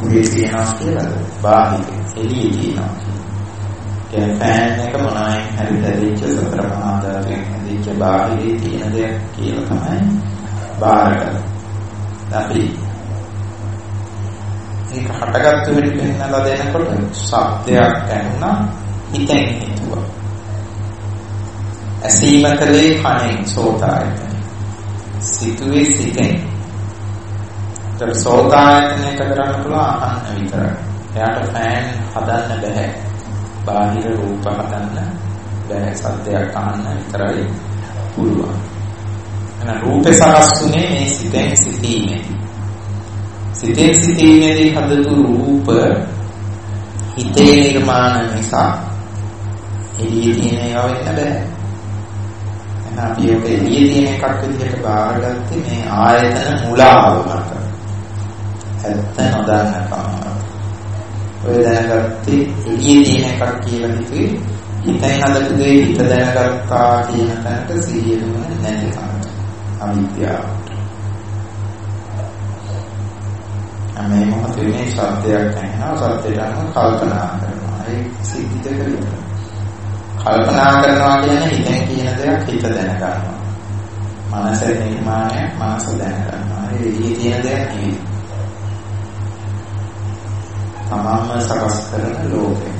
රූපේ තියෙනවා කියලාද? බාහිර එළියේ තියෙනවා කියන්නේ ෆෑන් එක මොනවායින් හරි දැරිච්ච සතර මහා ධාතුන් හැදිච්ච බාහිරේ තියෙන දෙයක් කියලා තමයි බාහිර. අපි ඒක හටගත්තු වෙලෙ පෙන්නලා දෙනකොට ශබ්දයක් ඇහුණා හිතෙන් හිතුවා. ඇසීම කලේ කණෙන් සෝතායතන. සිතුවේ සිතෙන්. ඒතර සෝතායතනයට කරන්න පුළුවන් අහන්න විතරයි. එයාට ෆෑන් හදන්න බෑ. බාහිර රූප හදන්න බෑ. සද්දයක් අහන්න විතරයි පුළුවන්. එහෙනම් රූපේ සකස්ුනේ මේ සිතෙන් සිටීමේදී. සිතෙන් සිටීමේදී හදපු රූප හිතේ නිර්මාණ නිසා එළියේ තියෙන ඒවා වෙන්න බෑ. එහෙනම් අපි ඔක එළියේ තියෙන එකක් විදිහට බාරගත්තේ මේ ආයතන මුලාව මත. ඇත්ත නොදන්නකම. ඔය දැනගත්තේ එළියේ තියෙන එකක් කියලා හිතුවේ හිතෙන් හදපු දේ හිත දැනගත්තා කියන තැනට සිහියම නැතිකම. අවිද්‍යාව. මේ මොහොතේ මේ ශබ්දයක් ඇහෙනවා සත්‍යයට අනුව කල්පනා කරනවා. ඒ සිද්ධ දෙකයි. කල්පනා කරනවා කියන්නේ හිතෙන් කියන දෙයක් හිත දැන ගන්නවා. මනසේ නිර්මාණය මනස දැන ගන්නවා. ඒ එළියේ තියෙන දෙයක් නෙවෙයි. තමන්ම සකස් කරන ලෝකය.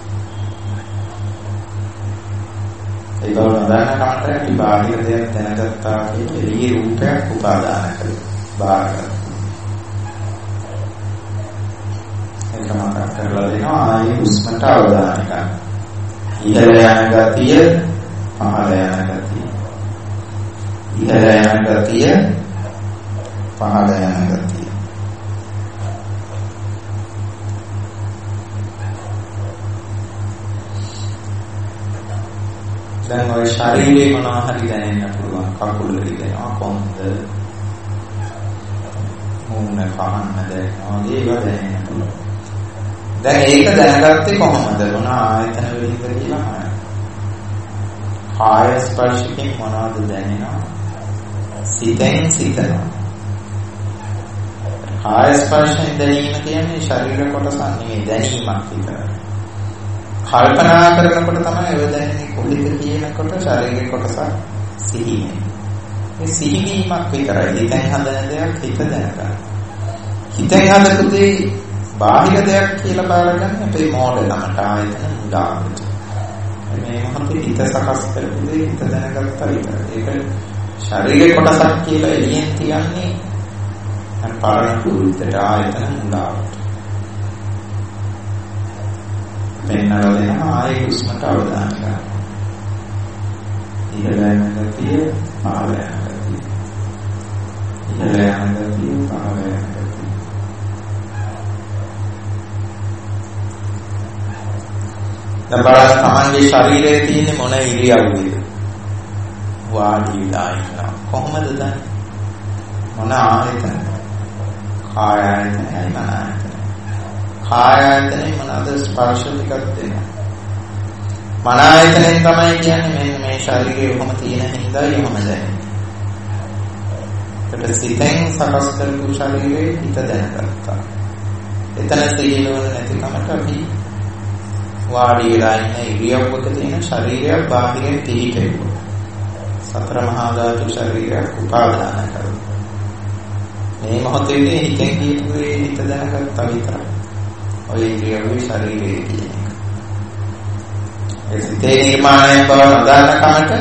ඒ බව නදාන කාටට බාහිර දෙයක් දැනගත්තා කියන එළියේ රූපයක් උපාදාන කරලා බාහිර මතක් කරලා දෙනවා ආයේ හුස්මට අවධානය ගන්න. ඉහළ යන ගතිය, පහළ යන ගතිය. ඉහළ යන ගතිය, පහළ යන ගතිය. දැන් ඔය ශරීරේ මොනවා හරි දැනෙන්න පුළුවන්. කකුල රිදෙනවා, කොන්ද, මූණ පහන්න දැනෙනවා, ඒවා දැනෙන්න පුළුවන්. දැන් ඒක දැනගත්තේ කොහොමද? මොන ආයතන වලින්ද කියලා අහනවා. කාය ස්පර්ශයෙන් මොනවද දැනෙනවා? සිතෙන් සිතනවා. කාය ස්පර්ශයෙන් දැනීම කියන්නේ ශරීර කොටසක් නෙවෙයි දැනීමක් විතරයි. කල්පනා කරනකොට තමයි ඔය දැනෙන්නේ කොහෙද කියනකොට ශරීර කොටසක් සිහිනේ. මේ සිහිවීමක් විතරයි. හිතෙන් හදන දෙයක් හිත දැනගන්න. හිතෙන් හදපු දේ බාහිර දෙයක් කියලා බාරගන්න අපේ මෝඩලමට ආයතන මුලාවට. මේ මොහොතේ හිත සකස් කරපු දේ හිත දැනගත්තා විතරයි. ඒක ශරීරේ කොටසක් කියලා එළියෙන් තියන්නේ අර පරණ කුරුද්දට ආයතන මුලාවට. පෙන්නලා දෙනවා ආයේ හුස්මට අවධානය ගන්න. ඉහළ යන ගතිය, පහළ යන ගතිය. ඉහළ යන ගතිය, පහළ යන ගතිය. දැන් බලන්න තමන්ගේ ශරීරයේ තියෙන මොන ඉරියව්වද? වාඩි වෙලා ඉන්නවා. කොහොමද දන්නේ? මොන ආයතන? කාය ආයතනයි මන ආයතනයි. කාය ආයතනේ මොනවාද ස්පර්ශ ටිකක් දෙනවා. මන ආයතනෙන් තමයි කියන්නේ මෙන්න මේ ශරීරයේ කොහොම තියෙන හින්දා එහෙම දැනෙන්නේ. ඒකට සිතෙන් සකස් කරපු ශරීරයේ හිත දැනගත්තා. එතන සිහිනුවන නැතිකමට අපි වාඩි වෙලා ඉන්න ඉරියව්වක තියෙන ශරීරයක් බාහිරින් පිළිපෙවුවා. සතර මහා ධාතු ශරීරයක් උපාදාන කරනවා. මේ මොහොතේදී හිතෙන් කියපුවේ හිත දැනගත්තා විතරයි. ඔය ඉරියව්වේ ශරීරයේ කියන එක. ඒ සිතේ නිර්මාණය බව නදාන කමට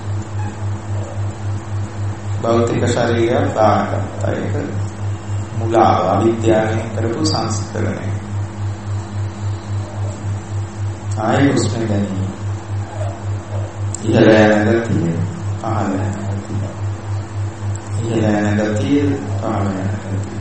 භෞතික ශරීරයක් බාහිරට ඒක මුලාව අවිද්‍යාවෙන් කරපු සංස්කරණය. ආයේ හුස්ම ගැනීම. ඉහළ යන ගතිය, පහළ යන ගතිය. ඉහළ යන ගතිය, පහළ යන ගතිය.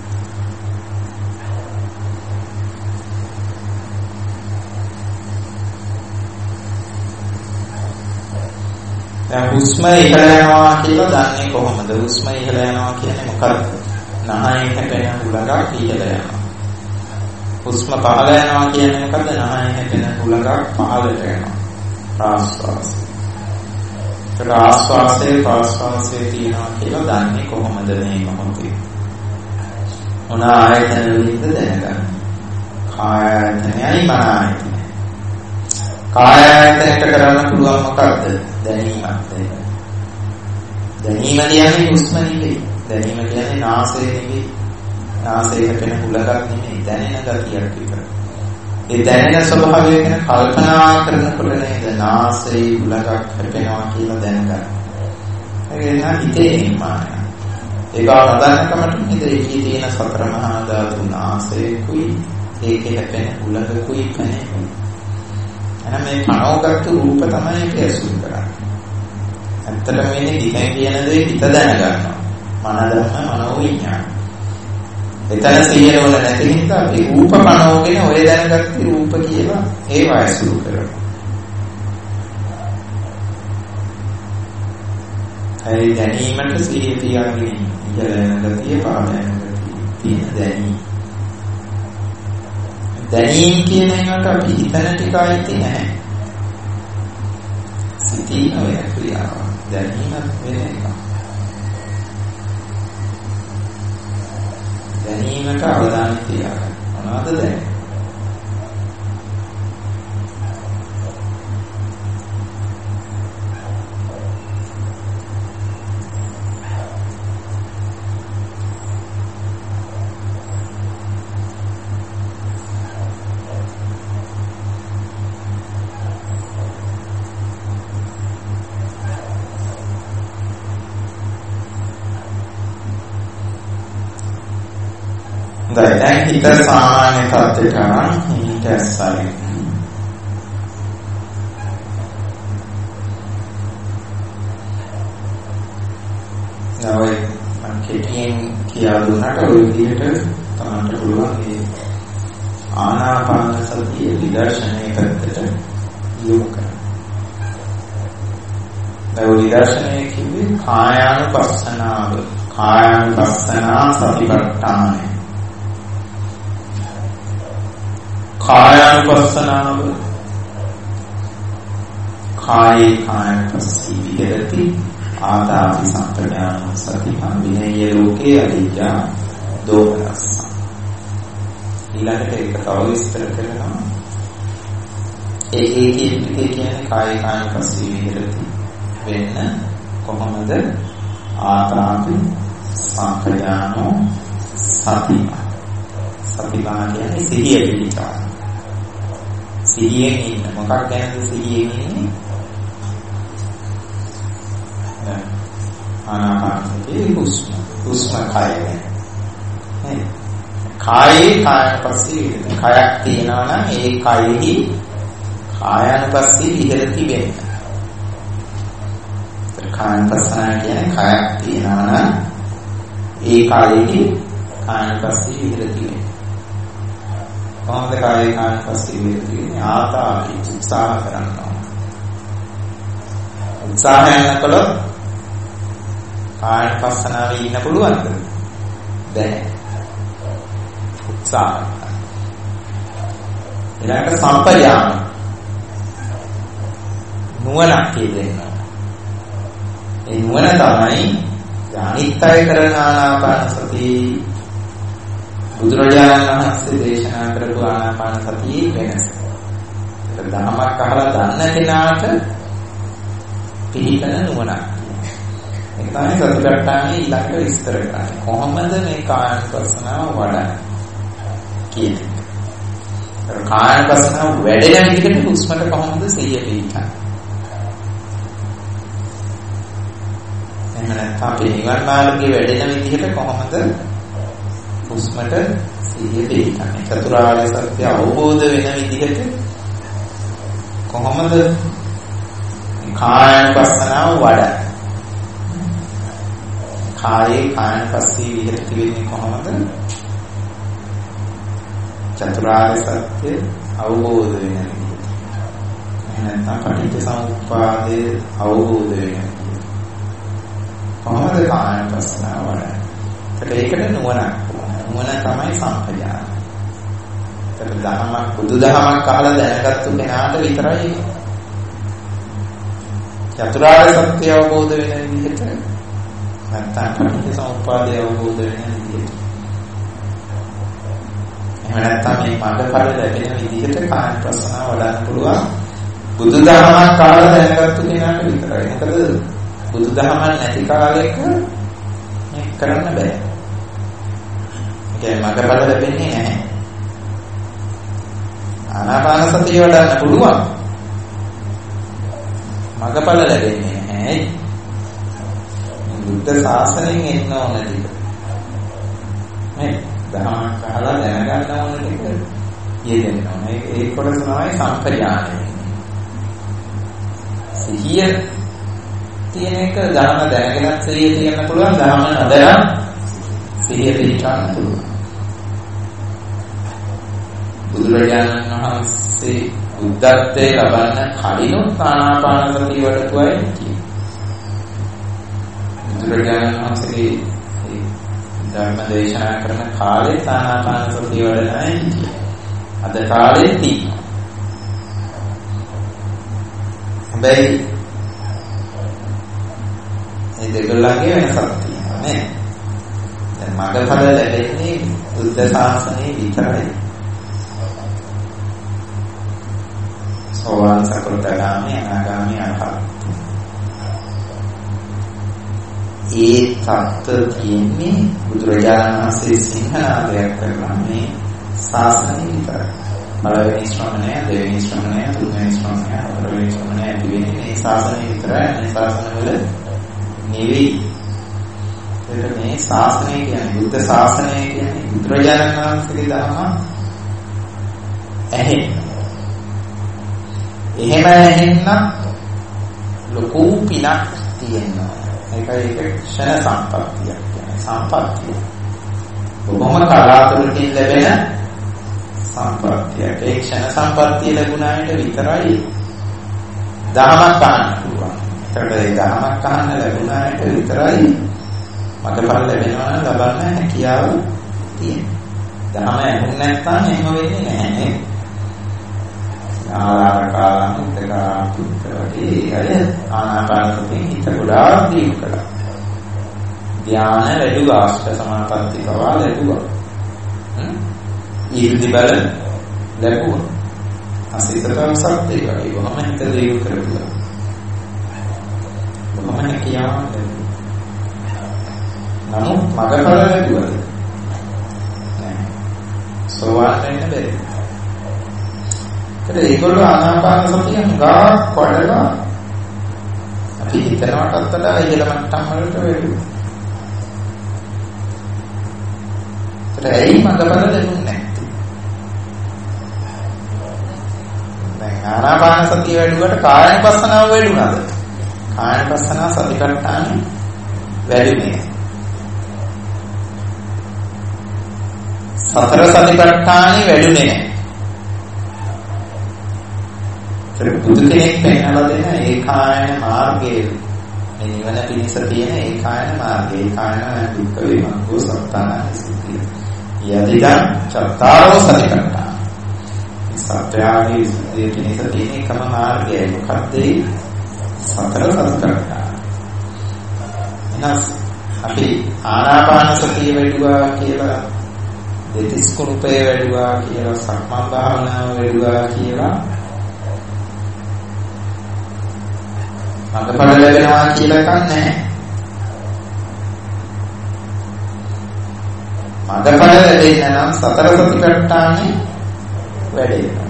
දැන් හුස්ම ඉහළ යනවා කියලා දන්නේ කොහොමද? හුස්ම ඉහළ යනවා කියන්නේ මොකක්ද? නහයෙන් හැපෙන හුලඟක් ඉහළ යනවා. හුස්ම පහළ යනවා කියන්නේ මොකද්ද? නහයෙන් හැපෙන හුලඟක් පහළට යනවා. ප්‍රාශ්වාසය. ආශ්වාසයේ ප්‍රාශ්වාසයේ තියෙනවා කියලා දන්නේ කොහොමද මේ මොහොතේ? මොන ආයතන වලින්ද දැනගන්නේ? කාය ආයතනයයි මන ආයතනයයි. කාය ආයතනයට කරන්න පුළුවන් මොකක්ද? දැනීමක්. දැනීම කියන්නේ හුස්ම නෙවෙයි. දැනීම කියන්නේ නාසය නෙවෙයි. නාසයේ පෙනෙන හුලඟක් නෙවෙයි. දැනෙන ගතියක් විතරයි. ඒ දැනෙන ස්වභාවය ගැන කල්පනා කරනකොට නේද නාසයේ හුලඟක් හැපෙනවා කියලා දැනගන්න. ඒක නා හිතේ නිමානය. ඒක අවදානකමට නේද ඒකේ තියෙන සතර මහා ධාතු නාසයේකුයි ඒකේ හැපෙන හුලඟකුයි කනේ. එහෙනම් මේ කනෝගත් රූප තමයි ඒක ඇසුරු කරන්නේ. ඇත්තටම මේ හිතෙන් කියන දේ හිත දැනගන්නවා. මන ධර්ම මනෝ විඥාන. එතන සියරවල නැති නිසා මේ රූප කනෝගෙන ඔය දැනගත්ත රූප කියලා ඒව ඇසුරු කරනවා. ඒ දැනීමට සිහිය තියාගෙන ඉඳලා ගතිය පාඩන ගතිය දැනීම. දැනීම කියන එකට අපි හිතන ටික අයිති නැහැ. සිතීම වෙන ක්‍රියාව. දැනීම වෙන එක. දැනීමට අවධානය තියාගන්න. මොනවද දැනීම? දැන් හිත සාමාන්‍ය තත්ත්වයට අරන් හිත ඇස්සයි. නවයි මම කෙටියෙන් කියලා දුන්නාට ඔය විදිහට තමයි පුළුවන් මේ ආනාපාන සතිය විදර්ශනය කරද්දී යොමු කරන්න. දැන් විදර්ශනය කියන්නේ කායානුපස්සනාව, කායානුපස්සනා සතිපට්ඨානය. කායානුපස්සනාව කායේ කායපස්සී විහෙරති ආදාපි සම්ප්‍රදාන සතිපන් විනය ලෝකේ අධිජා දෝමනස්ස. ඊළඟට ඒක තව විස්තර කරනවා. ඒ කියන්නේ කායේ කායපස්සී විහෙරති වෙන්න කොහොමද ආදාපි සම්ප්‍රදාන සතිපන්. සතිපන් කියන්නේ සිහිය පිළිචාර. සිහියෙන් ඉන්න. මොකක් ගැනද සිහියෙන් ඉන්නේ? ආනාපානසතිය හුස්ම. හුස්ම කායය. නේද? කායේ කායපස්සී කයක් තියෙනවා නම් ඒ කයෙහි කායනුපස්සී විහෙරති වෙන්න. කායනුපස්සනා කියන්නේ කයක් තියෙනවා නම් ඒ කයෙහි කායනුපස්සී විහෙරති වෙන්න. කොහොමද කායේ කායපස්සී විහෙරති වෙන්නේ? ආතාපි උත්සාහ කරනවා. උත්සාහයෙන් කළොත් කායපස්සනාවේ ඉන්න පුළුවන්ද? බැහැ. උත්සාහ. ඊළඟට සම්පර්යාම නුවණක් කියනවා. ඒ නුවණ තමයි අනිත්‍යය කරන ආනාපාන සතිය බුදුරජාණන් වහන්සේ දේශනා කරපු ආනාපාන සතියේ වෙනස. ඒක ධර්මයක් අහලා දන්න කෙනාට පිළිපැන නුවණක්. ඒක තමයි සතිපට්ඨානයේ ඊළඟ විස්තර කරන්නේ. කොහොමද මේ කායනුපස්සනාව වඩන්නේ කියන්නේ. ඒක කායනුපස්සනාව වැඩෙන විදිහට හුස්මට කොහොමද සිහිය පිහිටන්නේ. එහෙම නැත්නම් අපි නිවන් මාර්ගයේ වැඩෙන විදිහට කොහොමද හුස්මට සිහිය පිහිටන්නේ. චතුරාර්ය සත්‍ය අවබෝධ වෙන විදිහට කොහොමද කායනුපස්සනාව වඩන්නේ. කායේ කායනුපස්සී විහෙරති වෙන්නේ කොහොමද? චතුරාර්ය සත්‍ය අවබෝධ වෙන විදිහට. එහෙනම් පටිච්ච සමුප්පාදයේ අවබෝධ වෙන විදිහට. කොහොමද කායනුපස්සනාව වඩන්නේ? ඒකට නුවණක්. නුවණ තමයි සම්පජාන. ඒක දහමක් බුදුදහමක් අහලා දැනගත්තු කෙනාට විතරයි චතුරාර්ය සත්‍ය අවබෝධ වෙන විදිහට නැත්නම් පටිච්ච සමුප්පාදය අවබෝධ වෙන විදිහට. එහෙම නැත්නම් මේ මාර්ගඵල ලැබෙන විදිහට කායනුපස්සනාව වඩන්න පුළුවන් බුදුදහමක් කාලා දැනගත්තු කෙනාට විතරයි. මොකද බුදුදහමක් නැති කාලෙක මේක කරන්න බෑ. ඒකේ මාර්ගඵල ලැබෙන්නේ නැහැ. ආනාපාන සතිය වඩන්න පුළුවන්. මාර්ගඵල ලැබෙන්නේ නැහැ. බුද්ධ ශාසනයෙන් එන්න ඕන ටික. මේ දහමක් අහලා දැනගන්න ඕන ටික යෙදෙන්න ඕන. ඒක කොටස තමයි සංඛ්‍යානය. සිහිය තියෙන එක ධර්ම දැනගෙන සිහිය තියෙන්න පුළුවන්. ධර්ම නැදනම් සිහිය පිටවන්න පුළුවන්. බුදුරජාණන් වහන්සේ බුද්ධත්වයේ ලබන්න කලිනුත් ආනාපාන සතිය වඩපුවයි කියන්නේ. බුදුරජාණන් වහන්සේගේ ධර්ම දේශනා කරන කාලේ ආනාපාන සතිය වඩනයි කියන්නේ. අද කාලේ තියෙනවා. හැබැයි මේ දෙකලගේ වෙනසක් තියෙනවා නේ. දැන් මාර්ගඵල ලැබෙන්නේ බුද්ධ ශාසනයේ විතරයි. සෝවාන් සකෘතගාමී අනාගාමී අරහත්. ඒ තත්ත්ව තියෙන්නේ බුදුරජාණන් වහන්සේ සිංහනාදයක් කරලා මේ ශාසනය විතරයි. පළවෙනි ශ්‍රමණය, දෙවෙනි ශ්‍රමණය, තුන්වෙනි ශ්‍රමණය, හතරවෙනි ශ්‍රමණය දිවෙන්නේ මේ ශාසනය විතරයි. මේ ශාසනවල නෙවෙයි. ඒක මේ ශාසනය කියන්නේ බුද්ධ ශාසනය කියන්නේ බුදුරජාණන් වහන්සේගේ ධර්ම ඇහෙන්න. එහෙම ඇහෙන්න ලොකු පිනක් තියෙනවා. ඒකයි ඒක ක්ෂණ සම්පත්තියක් කියන්නේ සම්පත්තිය. බොහොම කලාතුරකින් ලැබෙන සම්පත්තියක්. ඒ ක්ෂණ සම්පත්තිය ලැබුණාට විතරයි දහමක් අහන්න පුළුවන්. ඒකට ඒ දහමක් අහන්න ලැබුණාට විතරයි මගපල් ලැබෙනවා ලබන්න හැකියාව තියෙනවා. දහම ඇහුන්නේ නැත්නම් එහෙම වෙන්නේ නැහැ නේ. ආරකාලම් උත්තකාපුත්‍රදී අය ආනාපාන සතියෙන් හිත ගොඩාක් දියුණු කළා. ධානය වැඩි ආශ්‍රය සමාපatti පවා ලැබුවා. ඊර්ති බල ලැබුවා. අසිතතම සත්‍ය වගේ වහම හිත දියුණු කරගුවා. වහම හැකියාව ලැබුවා. නමුත් මගපල ලැබුවා. නෑ. සෝවාන් වෙන්න බැරි. ඒගොල්ලෝ ආනාපාන සතිය ගාක් වඩලා අපි හිතනවටත් වඩා ඉහළ මට්ටම් වලට වෙලුවා. ඒයි මගපල ලැබුන්නේ නැත්තේ. දැන් ආනාපාන සතිය වැඩුවට කායනුපස්සනාව වැඩුණාද? කායනුපස්සනාව සතිපට්ඨාන වැඩිනේ. සතර සතිපට්ඨානෙ වැඩුනේ නැහැ. බුදු කෙනෙක් පෙන්වලා දෙන ඒකායන මාර්ගයේ මේ නිවන පිණිස තියෙන ඒකායන මාර්ගය. ඒකායන දුක්ඛ විමුක්ඛ සත්‍යාන සිද්ධිය. යදිදං චත්තාරෝ සතිපට්ඨාන. සත්‍යාවේ සිද්ධිය පිණිස තියෙන එකම මාර්ගය. මොකක්ද ඒ? සතර සතිපට්ඨාන. එනස් අපි ආනාපාන සතිය වැඩුවා කියලා දෙතිස් කුණුපේ වැඩුවා කියලා සක්මන් භාවනාව වැඩුවා කියලා මගපල ලැබෙනවා කියලා එකක් නැහැ. මගපල ලැබෙන්න නම් සතර සතිපට්ඨානෙ වැඩෙනවා.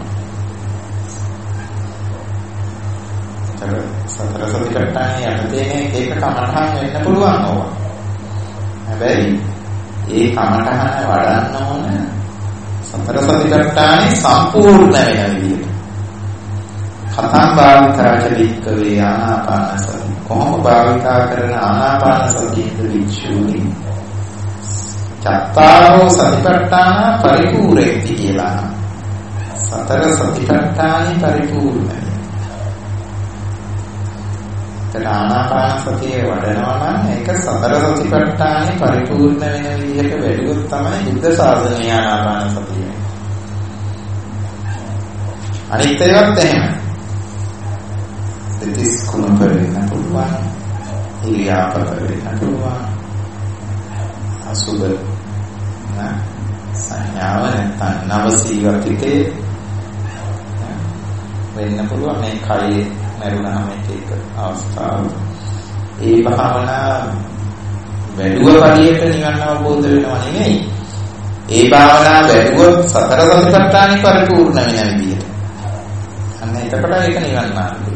සතර සතිපට්ඨානෙ යටතේ ඒක කමඨහන් වෙන්න පුළුවන් ඕවා. හැබැයි ඒ කමඨහන වඩන්න ඕන සතර සතිපට්ඨානෙ සම්පූර්ණ වෙන විදිහට. කතං භාවිතාච වික්කවේ ආනාපාන සති. කොහොම භාවිතා කරන ආනාපාන සතියද විචුනි. චත්තාරෝ සතිපට්ඨාන පරිපූර්ණති කියලා. සතර සතිපට්ඨානි පරිපූර්ණයි. ආනාපාන සතිය වඩනවා නම් ඒක සතර සතිපට්ඨානි පරිපූර්ණ වෙන විදිහට වැඩිවොත් තමයි බුද්ධ ශාසනය ආනාපාන සතිය. අනිත් ඒවාත් එහෙම. දෙතිස් කුණප වෙන්න පුළුවන්. ඉරියාපත වෙන්න පුළුවන්. අසුබ සංඥාව නැත්නම් නවසීවතිකේ වෙන්න පුළුවන් මේ කයේ මරුණාම එක අවස්ථාව. ඒ භාවනා වැඩුව පරියට නිවන අවබෝධ වෙනව නෙමෙයි. ඒ භාවනා වැඩුවොත් සතර සතිපට්ඨානෙ පරිපූර්ණ වෙන විදියට. අන්න එතකොට ඒක නිවන් මාර්ගය.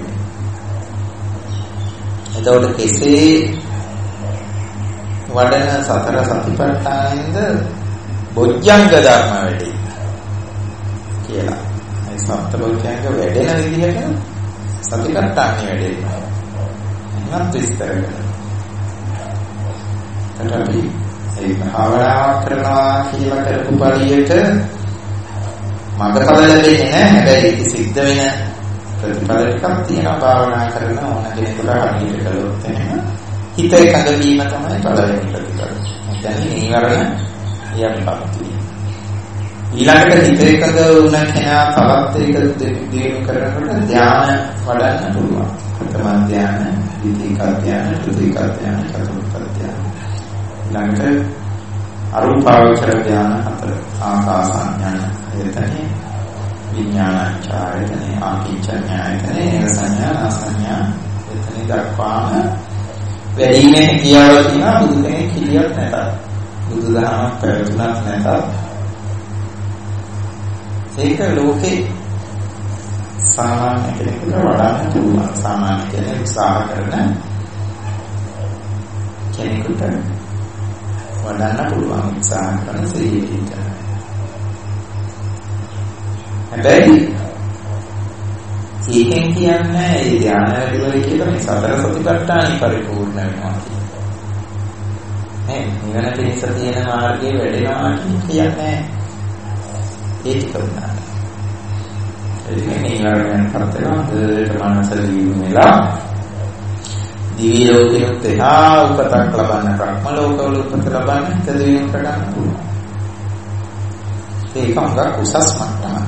එතකොට කෙසේ වඩන සතර සතිපට්ඨානෙන්ද බොජ්ජංග ධර්ම වැඩි කියලා. මේ සප්තබොජ්ජංග වැඩෙන විදිහට සතිපට්ඨානෙ වැඩෙනවා. එහෙනම් විස්තර කරනවා. ඒ භාවනා කරනවා කියලා කරපු පරියට මඟඵල ලැබෙන්නේ නැහැ. හැබැයි ඒක සිද්ධ වෙන ප්‍රතිඵල ටිකක් තියෙනවා. භාවනා කරන ඕන කෙනෙකුට හරියට කළොත් එහෙම හිත එකඟ වීම තමයි පළවෙනි ප්‍රතිඵල. දැන් නීවරණ යම්පත්. ඊළඟට හිත එකඟ වුණ කෙනා තවත් ඒක දියුණු කරනකොට ධ්‍යාන වඩන්න පුළුවන්. ප්‍රථම ධ්‍යාන, ද්විතීක ධ්‍යාන, තෘතීක ධ්‍යාන, චතුර්ථ ධ්‍යාන. ඊළඟට අරූපාවචර ධ්‍යාන 4 ආකාසඤ්ඤාන එතනේ විඥානචායතනේ ආකින්චඤ්ඤායතනේ ඒව සංඥා අසංඥා එතනේ දක්වාම වැඩිමේ කියාවල තියෙනවා. බුදු කෙනෙක් කිලියක් නැතත් බුදුදහමක් පැවතුනක් නැතත් ඒක ලෝකේ සාමාන්‍ය කෙනෙකුට වඩාත් පුළුවන්. සාමාන්‍ය කෙනෙක් උත්සාහ කරන කෙනෙකුට වඩන්න පුළුවන් උත්සාහ කරන සීලීට. හැබැයි ඒකෙන් කියන්නේ ඒ ධ්‍යාන වැඩිවල කියලා මේ සතර සතිපට්ඨාන පරිපූර්ණ වෙනවා කියන්නේ. නිවන පිණිස තියෙන මාර්ගයේ වැඩෙනවා කියන්නේ ඒ ටික උනා. ඒ නිවර්ණයන් කරතනවා දෙයට මනස දියුණු වෙලා දිවි ලෝකෙත් එහා උපතක් ලබන්න බ්‍රහ්ම ලෝකවල උපත ලබන්න තදියුම් කරගන්න පුළුවන්. ඒක හුඟක් උසස් මට්ටමක්.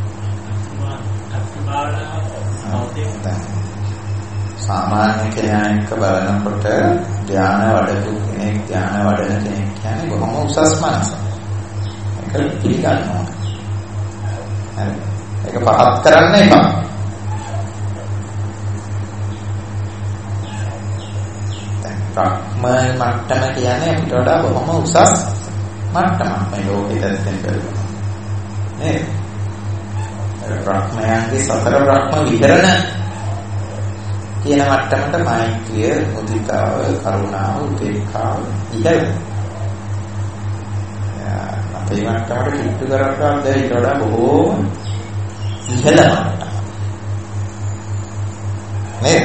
සාමාන්‍ය කෙනා එක්ක බලනකොට ධ්‍යාන වඩපු කෙනෙක් ධ්‍යාන වඩන කෙනෙක් කියන්නේ බොහොම උසස් මනසක්. ඒක පිළිගන්නවා. හරි. ඒක පහත් කරන්න එපා. දැන් මට්ටම කියන්නේ අපිට වඩා බොහොම උසස් මට්ටමක් මේ ලෝකෙට දැන් කරනවා. නේද? බ්‍රහ්මයන්ගේ සතර බ්‍රහ්ම විහරණ කියන මට්ටමට මෛත්‍රිය, මුදිතාව, කරුණාව, උපේක්ඛාව ඉහළ. අපේ මට්ටමට කිට්ටු කරගන්න බැරි ඊට වඩා බොහෝම ඉහළ මට්ටම. නේද?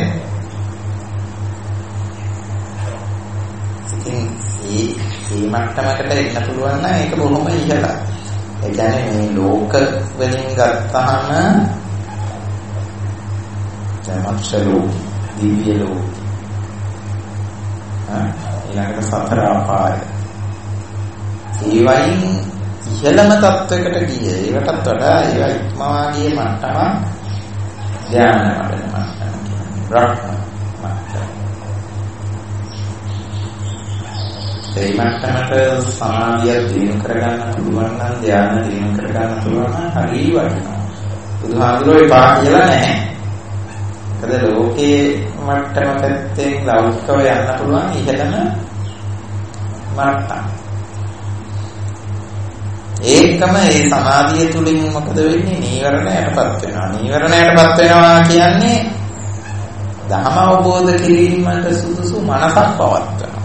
ඉතින් මේ මට්ටමකට එන්න පුළුවන් නම් ඒක බොහොම ඉහළයි. ඒ කියන්නේ මේ ලෝක වලින් ගත්තාම ජමක්ෂලෝ දිව්‍ය ලෝක ඊළඟට සතර අපාය ඒ වයින් ඉහළම තත්වයකට ගිය ඒකටත් වඩා ඒවා ඉක්මවා ගිය මට්ටම ධ්‍යාන වඩන මට්ටම කියන්නේ බ්‍රහ්ම මට්ටම. ඒ මට්ටමට සමාධිය දිනු කරගන්න පුළුවන් නම් ධ්‍යාන දිනු කරගන්න පුළුවන් නම් හරි වටිනවා. බුදුහාමුදුරුවෝ එපා කියලා නැහැ. මොකද ලෝකේ මට්ටම පැත්තෙන් ලෞකිකව යන්න පුළුවන් ඉහළම මට්ටම. ඒකම ඒ සමාධිය තුලින් මොකද වෙන්නේ? නීවරණයටපත් වෙනවා. නීවරණයටපත් වෙනවා කියන්නේ ධර්ම අවබෝධ කිරීමට සුදුසු මනසක් පවත්වනවා.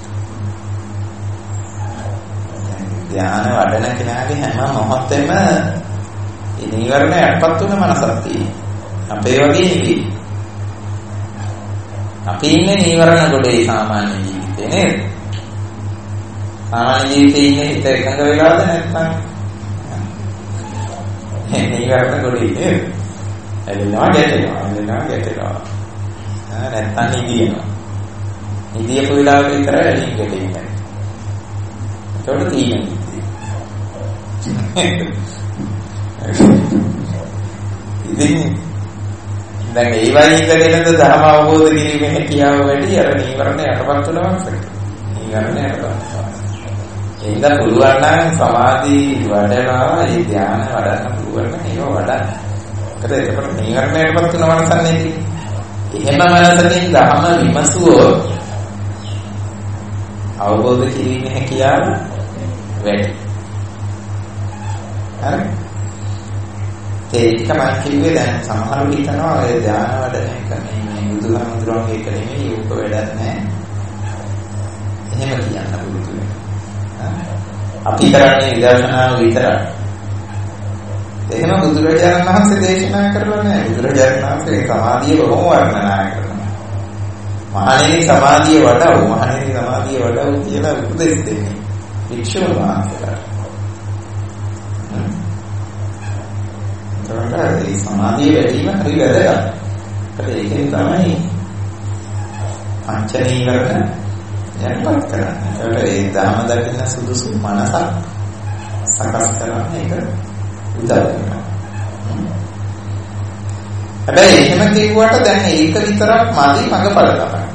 ධ්‍යාන වඩන කෙනාගේ හැම මොහොතෙම මේ නීවරණයටපත් වෙන මනසක් තියෙනවා. අපේ වගේ නෙවෙයි. අපි ඉන්නේ නීවරණ ගොඩේ සාමාන්‍ය ජීවිතේ නේද? සාමාන්‍ය ජීවිතේ ඉන්නේ හිත එකඟ වෙලාද නැත්නම් නීවරණ ගොඩේ නේද? එළිනවා ගැටෙනවා. නැත්නම් නිදිනවා. නිදියපු වෙලාවක විතර එළින් ගැටෙන්නේ. ඒකට තියෙන්නේ. ඉතින් දැන් ඒ වගේ ඉඳගෙනද ධර්ම අවබෝධ කිරීමේ හැකියාව වැඩි අර නීවරණ යටපත් වෙනවා. නීවරණ යටපත් වෙනවා. ඒක පුළුවන් නම් සමාධි වඩනවා, ඒ ධ්‍යාන වඩන්න පුළුවන් නම් ඒක වඩන්න. ඒකට නීවරණයටපත් වෙන මනසන්නේ තියෙන්නේ. එහෙම මනසකින් ධර්ම විමසුවොත් අවබෝධ කිරීමේ හැකියාව වැඩි. හරි. ඒක මම කිව්වේ දැන් සමහරව හිතනවා ඒ ධ්‍යාන වඩන එක මේ බුදුහාමුදුරන්ගේ එක නෙමෙයි උප වැඩක් නෑ. එහෙම කියන්න පුළුවන්. අපි කරන්නේ විදර්ශනාව විතරයි. එහෙම බුදුරජාණන් වහන්සේ දේශනා කරලා නැහැ. බුදුරජාණන් වහන්සේ සමාධිය බොහොම වර්ණනා කරනවා. මහණෙනි සමාධිය වඩව, මහණෙනි සමාධිය වඩව කියලා උපදෙස් දෙන්නේ. වික්ෂුන් වහන්සේලා. ඒ සමාධිය වැඩිම හරි වැදගත්. ඒකෙන් තමයි පංචනීවරණ යටපත් කරන්නේ. ඒකට ඒ ධර්ම දකින්න සුදුසු මනසක් සකස් කරන්න ඒක උදව් වෙනවා. හැබැයි එහෙම කිව්වට දැන් ඒක විතරක් මදි මඟපල තමයි.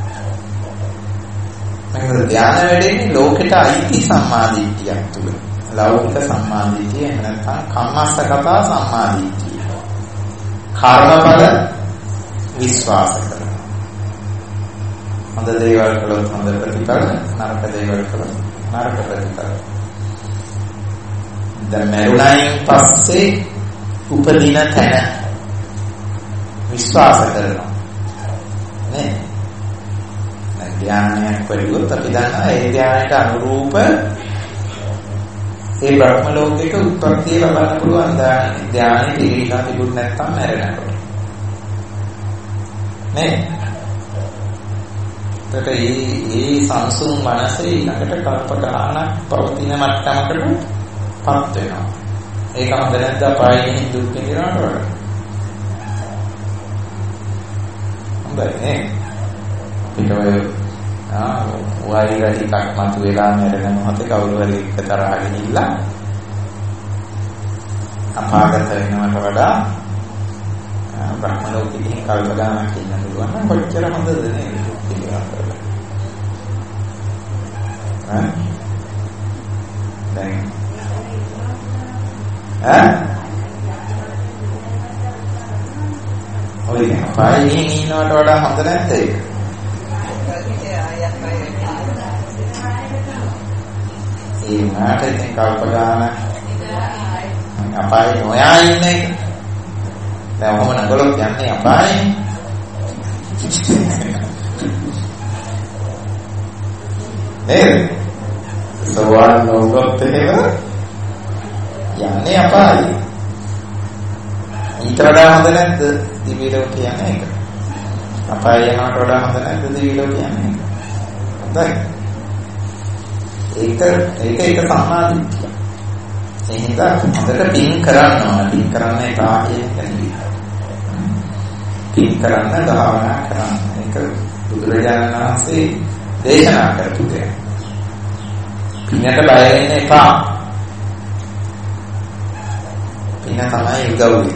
මේක ධානය වැඩෙන්නේ ලෝකෙට අයිති සම්මාදිටියක් තුල. ලෞකික සම්මාදිටිය එහෙම නැත්නම් කම්මස්සගත සම්මාදිටිය. කර්මඵල විශ්වාස කරනවා. හොඳ දේවල් කළොත් හොඳ ප්‍රතිඵල, නරක දේවල් කළොත් නරක ප්‍රතිඵල. දැන් මරුණයින් පස්සේ උපදින තැන විශ්වාස කරනවා නේ. දැන් ධානයක් වලුත් අපි දන්නා ඒ ධානයට අනුරූප ඒ බ්‍රහ්ම ලෝකයක උත්පත්තිය ලබන්න පුළුවන් ධානය පිළිගන්න තිබුණ නැත්නම් මැරෙනකොට නේ. ඒකට මේ සංසුන් මනසේ ඊළඟට කල්ප ගානක් පවතින මට්ටමකට පත් වෙනවා. ඒක හොඳ නැද්ද අපායෙන් දුක් විඳිනවට වඩා? හොඳයි නේ. අපිට ඔය වෛර ටිකක් මතුවලා මැරෙන මොහොතේ කවුරු හරි එක තරහ ගිහිල්ලා අපාගත වෙනවට වඩා බ්‍රහ්ම ලෝකෙ ගිහින් කල්ප ගානක් ඉන්න පුළුවන් නම් කොච්චර හොඳද නේ දුක් විඳිනවා කියලා. දැන් ඔය අපායේ ඉන්නවට වඩා හොඳ නැද්ද ඒක? ඒ මාට ඉතින් කල්ප ගාන අපායේ නොයා ඉන්න එක. දැන් ඔහොම නගලොත් යන්නේ අපායේ. නේද? සෝවාන් නොවුනොත් එහෙම යන්නේ අපායේ. ඊට වඩා හොඳ නැද්ද දිව්‍ය ලෝක කියන්නේ ඒක? අපායේ යනවට වඩා හොඳ නැද්ද දිව්‍ය ලෝක කියන්නේ ඒක? හොඳයි. ඒක සම්මාදිට්ඨිය. ඒ හින්දා හොඳට පින් කරනවා. පින් කරන්නේ කාහේ කියන්නේ. පින් කරන්න භාවනා කරන්න. ඒක බුදුරජාණන් වහන්සේ දේශනා කරපු දෙයක්. පිනට බය වෙන්න එපා. පින තමයි උදව් වෙන්නේ.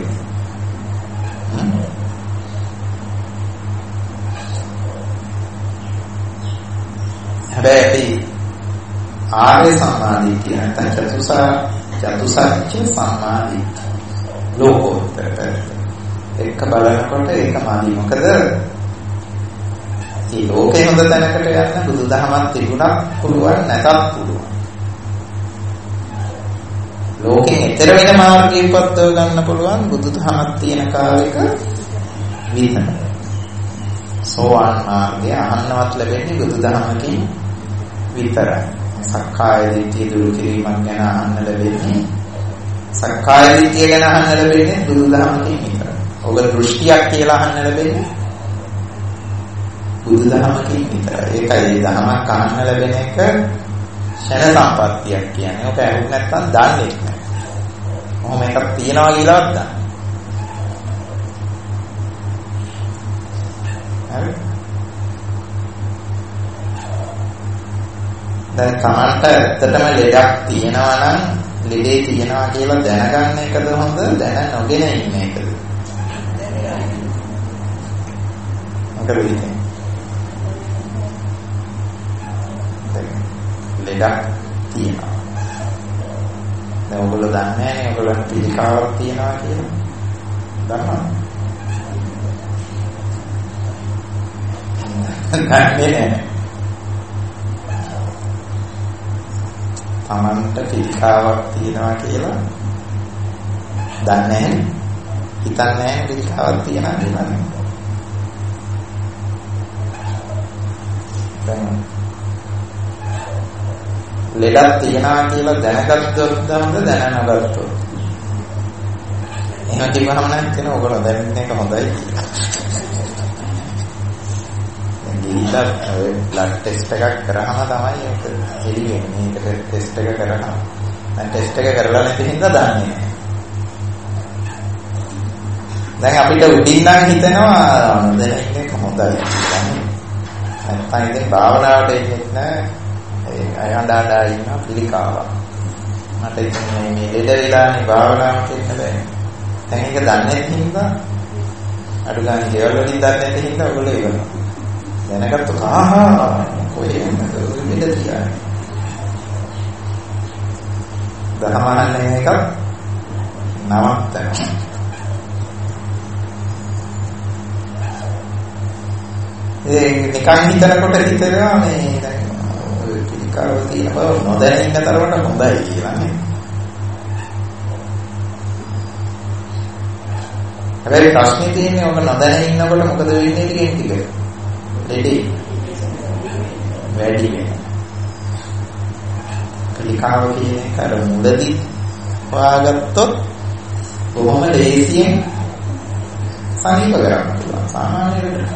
හැබැයි අපි ආර්ය සම්මාදිට්ඨිය නැත්නම් චතුසාච්ච සම්මාදිට්ඨිය ලෝකෝත්තර එක බලනකොට ඒක මාදි. මොකද මේ ලෝකේ හොඳ තැනකට යන්න බුදුදහමක් තිබුණා පුළුවන් නැතත් පුළුවන්. ලෝකෙන් ඈතර වෙන මාර්ගයෙන් පත්ව ගන්න පුළුවන් බුදුදහමක් තියෙන කාලෙක විතරයි. සෝවාන් මාර්ගය අහන්නවත් ලැබෙන්නේ බුදුදහමකින් විතරයි. සක්කාය දිට්ඨිය දුරු කිරීමක් ගැන අහන්න ලැබෙන්නේ සක්කාය දිට්ඨිය ගැන අහන්න ලැබෙන්නේ බුදුදහමකින් විතරයි. ඔබ දෘෂ්ටියක් කියලා අහන්න ලැබෙන්නේ බුදුදහමකින් විතරයි. ඒකයි දහමක් අහන්න ලැබෙන එක ෂණ සම්පත්තියක් කියන්නේ. ඔක ඇහුත් නැත්නම් දන්නේ නැහැ. කොහොම එකක් තියනවා කියලාවත් දන්නේ. හරි. දැන් තමන්ට ඇත්තටම ලෙඩක් තියෙනවා නම් ලෙඩේ තියෙනවා කියලා දැනගන්න එකද හොඳ දැන නොගෙන ඉන්න එකද? මොකද වෙන්නේ? ලෙඩක් තියෙනවා. දැන් ඔයගොල්ලෝ දන්නේ නැහැ නේ ඔයගොල්ලන්ට පිළිකාවක් තියෙනවා කියලා. දන්නවද? දන්නේ නැහැ. තමන්ට පිළිකාවක් තියෙනවා කියලා දන්නේ නැහැ. හිතන්නේ නැහැ පිළිකාවක් තියෙනවා කියලා. දැන් ලෙඩක් තියනවා කියලා දැනගත්තොත් දැනනගත්තොත් එහෙම කිව්වම නැත්නම් ඔයගොල්ලෝ දැනෙන එක හොඳයි කියලා. දැන් ගිහිල්ලා බ්ලඩ් ටෙස්ට් එකක් කරාම තමයි ඒක එළියෙන්නේ. මේකට ටෙස්ට් එක කරනවා. දැන් ටෙස්ට් එක කරලා නැති හින්දා දන්නේ නැහැ. දැන් අපිට උඩින් නම් හිතනවා දැන් ඉන්නේ හොඳයි. නැත්නම් ඉතින් භාවනාවට එන්නේ නැහැ. අයඳාඩා ඉන්න පිළිකාවක්. මට ඉතින් මේ ලෙඩ වෙලානේ භාවනාවට එන්න බෑ. දැන් ඒක දන්නේ නැති හින්දා අඩු ගන්න දේවල් වලින් දන්නේ නැති හින්දා ඔයගොල්ලෝ ඉවරනවා. දැනගත්තොත් කොහෙන්ද ලෙඩ තියන්නේ. දහමහන්නේ එක නවත්තන. ඒ නිකන් හිතනකොට හිතනවා මේ දැන් පිළිකාව තියෙන බව නොදැන ඉන්න තරමට හොඳයි කියලා නේ. හැබැයි ප්‍රශ්නේ තියෙන්නේ ඔක නොදැන ඉන්නකොට මොකද වෙන්නේ කියන ටික. ලෙඩේ වැඩි වෙනවා. පිළිකාව කියන එක අර මුලදී හොයාගත්තොත් කොහොම ලේසියෙන් සනීප කරගන්න පුළුවන්. සාමාන්‍ය වෙන්න.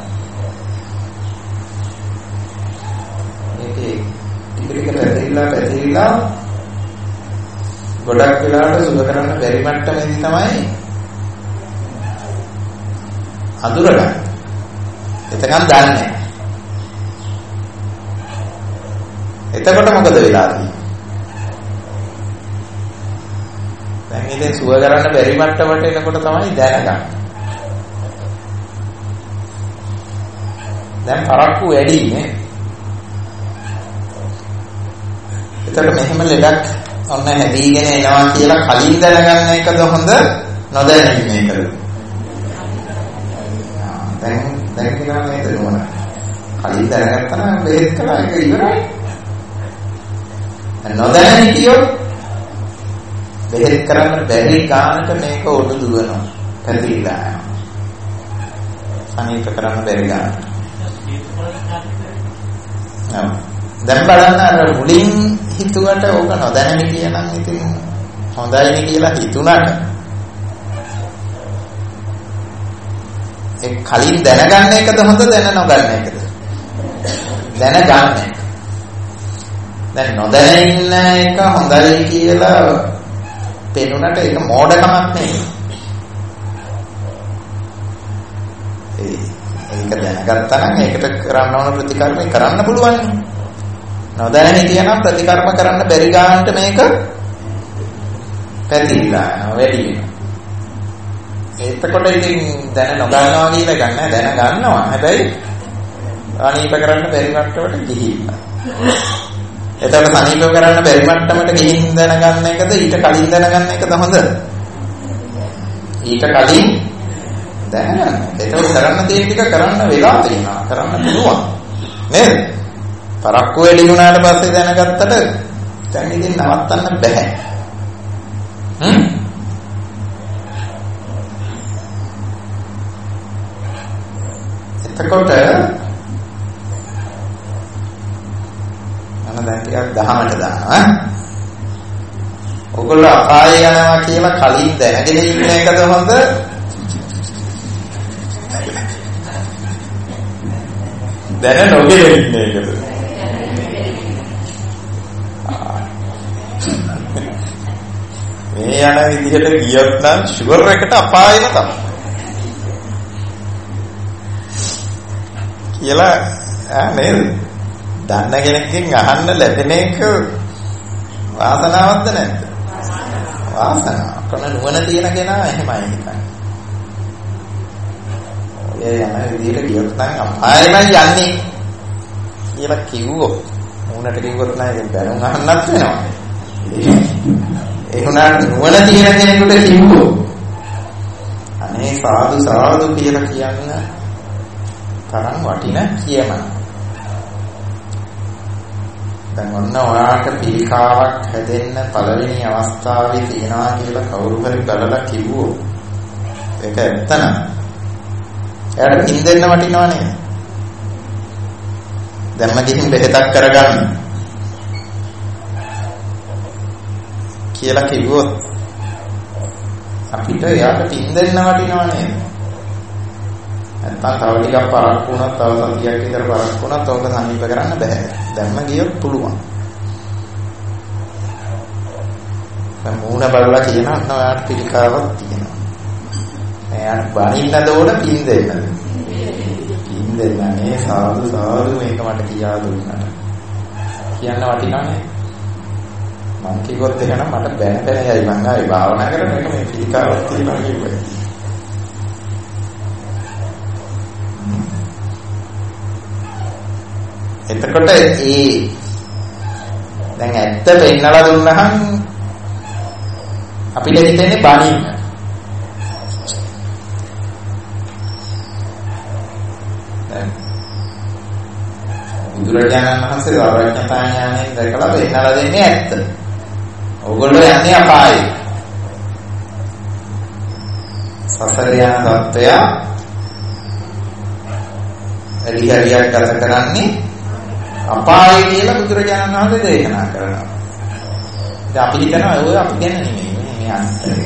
ටික පැතිරිලා ගොඩක් වෙලාවට සුබ කරන්න බැරි මට්ටමේදී තමයි අඳුරගන්නේ. එතකන් දන්නේ. එතකොට මොකද වෙලා තියෙන්නේ? දැන් ඉතින් සුබ කරන්න බැරි මට්ටමට එනකොට තමයි දැනගන්නේ. දැන් පරක්කු වැඩි නේ. එතකොට මෙහෙම ලෙඩක් ඔන්න හැදීගෙන එනවා කියලා කලින් දැනගන්න එකද හොඳ නොදැන ඉන්න එකද? දැන් කියනවා මේක නෝන. කලින් දැනගත්තා නම් බෙහෙත් කළා ඒක ඉවරයි. නොදැන හිටියොත් බෙහෙත් කරන්න බැරි ගානට මේක උඩු දුවනවා. පැතිරිලා යනවා. සනීප කරන්න බැරි ගානට. දැන් බලන්න අර මුලින් හිතුවට ඕක නොදැනෙන කියනනම් ඉතින් හොඳයිනේ කියලා හිතුණාට ඒ කලින් දැනගන්න එකද හොඳ දැන නොගන්න එකද? දැනගන්න එක. දැන් නොදැන ඉන්න එක හොඳයි කියලා පෙනුනට ඒක මෝඩකමක් නෙවෙයි. ඒක දැනගත්තා නම් ඒකට කරන්න ඕන ප්‍රතිකර්ම කරන්න පුළුවන්. නොදැන හිටියනම් ප්‍රතිකර්ම කරන්න බැරි ගන්නට මේක පැතිරිලා යනවා වැඩි වෙනවා. එතකොට ඉතින් දැන නොගන්නවා කියලා ගන්න දැන ගන්නවා. හැබැයි අනීප කරන්න බැරි මට්ටමට ගිහිල්ලා. එතකොට අනීප කරන්න බැරි මට්ටමට ගිහින් දැනගන්න එකද ඊට කලින් දැනගන්න එකද හොඳ? ඊට කලින් දැනගන්න. එතකොට කරන්න තියෙන ටික කරන්න වෙලා තියෙනවා. කරන්න පුළුවන්. නේද? පරක්කු වැඩි වුණාට පස්සේ දැනගත්තට දැන් ඉතින් නවත්තන්න බෑ. එතකොට මම දැන් ටිකක් දහමට දානවා. ඔයගොල්ලෝ අපාය යනවා කියලා කලින් දැනගෙන ඉන්න එකද හොඳ? දැන නොගෙන ඉන්න එකද? මේ යන විදිහට ගියොත් නම් ෂුගර් එකට අපායම තමයි. කියලා නේද? දන්න කෙනෙක්ගෙන් අහන්න ලැබෙන එක වාසනාවක්ද නැද්ද? වාසනාවක්. කොන නුවණ තියෙන කෙනා එහෙමයි හිතන්නේ. ඔය යන විදිහට ගියොත් නම් අපායමයි යන්නේ කියලා කිව්වොත්, උණට කිව්වොත් නම් ඒක බැනුම් අහන්නත් වෙනවා. ඒ වුණාට නුවණ තියෙන කෙනෙකුට කිව්වෝ අනේ සාදු සාදු කියලා කියන්න තරම් වටින කියමන. දැන් ඔන්න ඔයාට පිළිකාවක් හැදෙන්න පළවෙනි අවස්ථාවේ තියනවා කියලා කවුරු හරි බලලා කිව්වෝ ඒක ඇත්තනම් එයාට හින්දෙන්න වටිනව නේද? දැන්ම ගිහින් බෙහෙතක් කරගන්න කියලා කිව්වොත් අපිට එයාට හින්දෙන්න වටිනව නේද? නැත්තම් තව ටිකක් පරක්කු වුණා තව සතියක් විතර පරක්කු වුණා තවක සනීප කරන්න බෑ. දැන්ම ගියොත් පුළුවන්. දැන් මූණ බලලා කියනවා නම් ඔයාට පිළිකාවක් තියෙනවා. එයාට බනින්නද ඕන පින්දෙන්නද? පින්දෙන්නනේ සාදු සාදු මේක මට කියා දුන්නා. කියන්න වටිනවනේ. මං කිව්වොත් එහෙනම් මට බැන බැන යයි මං ආවේ භාවනා කරන එක මේ පිළිකාවක් තියෙනවා කිව්වා. එතකොට දැන් ඇත්ත පෙන්නලා දුන්නහම අපිට හිතෙන්නේ බණින්න. දැන් බුදුරජාණන් වහන්සේ සර්වඥතා ඥාණයෙන් දැකලා පෙන්නලා දෙන්නේ ඇත්ත. ඕගොල්ලෝ යන්නේ අපායේ. සසර යන තත්ත්වය එළිහරියක් ගත කරන්නේ අපායේ කියලා බුදුරජාණන් වහන්සේ දේශනා කරනවා. ඉතින් අපි හිතනවා ඔය අපි ගැන නෙමෙයි මේ අන්තරය.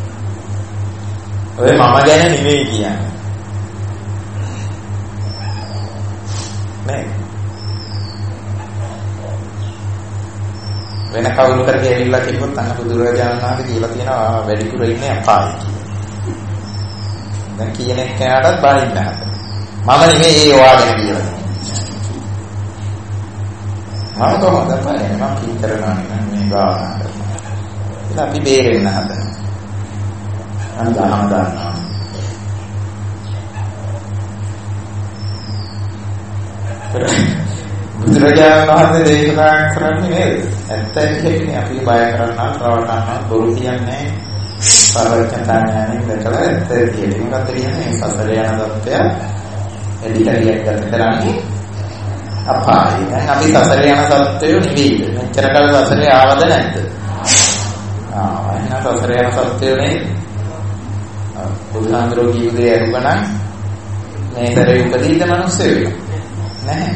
ඔය මම ගැන නෙමෙයි කියන්නේ. නේ. වෙන කවුරු කර කියලා කිව්වොත් අන්න බුදුරජාණන් වහන්සේ කියලා තියෙනවා වැඩිපුර ඉන්නේ අපායේ කියලා. දැන් කියන එක්කනටත් බාරින්න හදනවා. මම නෙමෙයි ඒ ඔයාගෙන කියලා. මම කොහොමද පාන්නේ මම කී කරනවා මේ භාවනා කරනවා. ඉතින් අපි බේරෙන්න හදනවා. අන්න දන්නවා. බුදුරජාණන් වහන්සේ දේශනා කරන්නේ නේද? ඇත්තයි කියන්නේ අපි බය කරනවා, ප්‍රවටනවා, බොරු කියන්නේ සර්වඥතා ඥාණයෙන් දැකලා ඇත්ත කියන්නේ. මොකක්ද කියන්නේ? සසර යන தත්ත්වය එදිරියක් ගත කරන්නේ අපායි. දැන් අපි සසර යන සත්‍යය නෙවෙයිද? මෙච්චර කල් සසරේ ආවද නැද්ද? එහෙනම් සසර යන සත්‍යය නේ. බුදුහාමුදුරුවෝ කියු දේ අරුගණන් මේතරේ උපදීත මිනිස්සු නැහැ.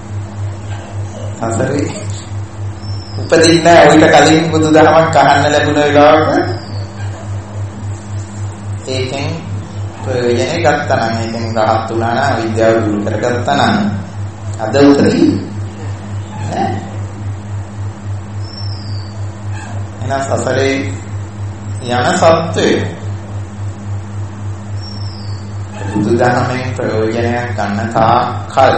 සසරේ උපදින්න ඔයිට කලින් බුදුදහමක් අහන්න ලැබුණ වෙලාවක ඒකෙන් ප්‍රයෝජනෙ ගත්තා නම් ඒකෙන් රහත් වුණා නම් විද්‍යාව දුරු කරගත්තා නම් අද උතරී ඈ එන සසරේ යන සත්‍යය බුදුදහමෙන් ප්‍රයෝජනයක් ගන්න තාක්කල්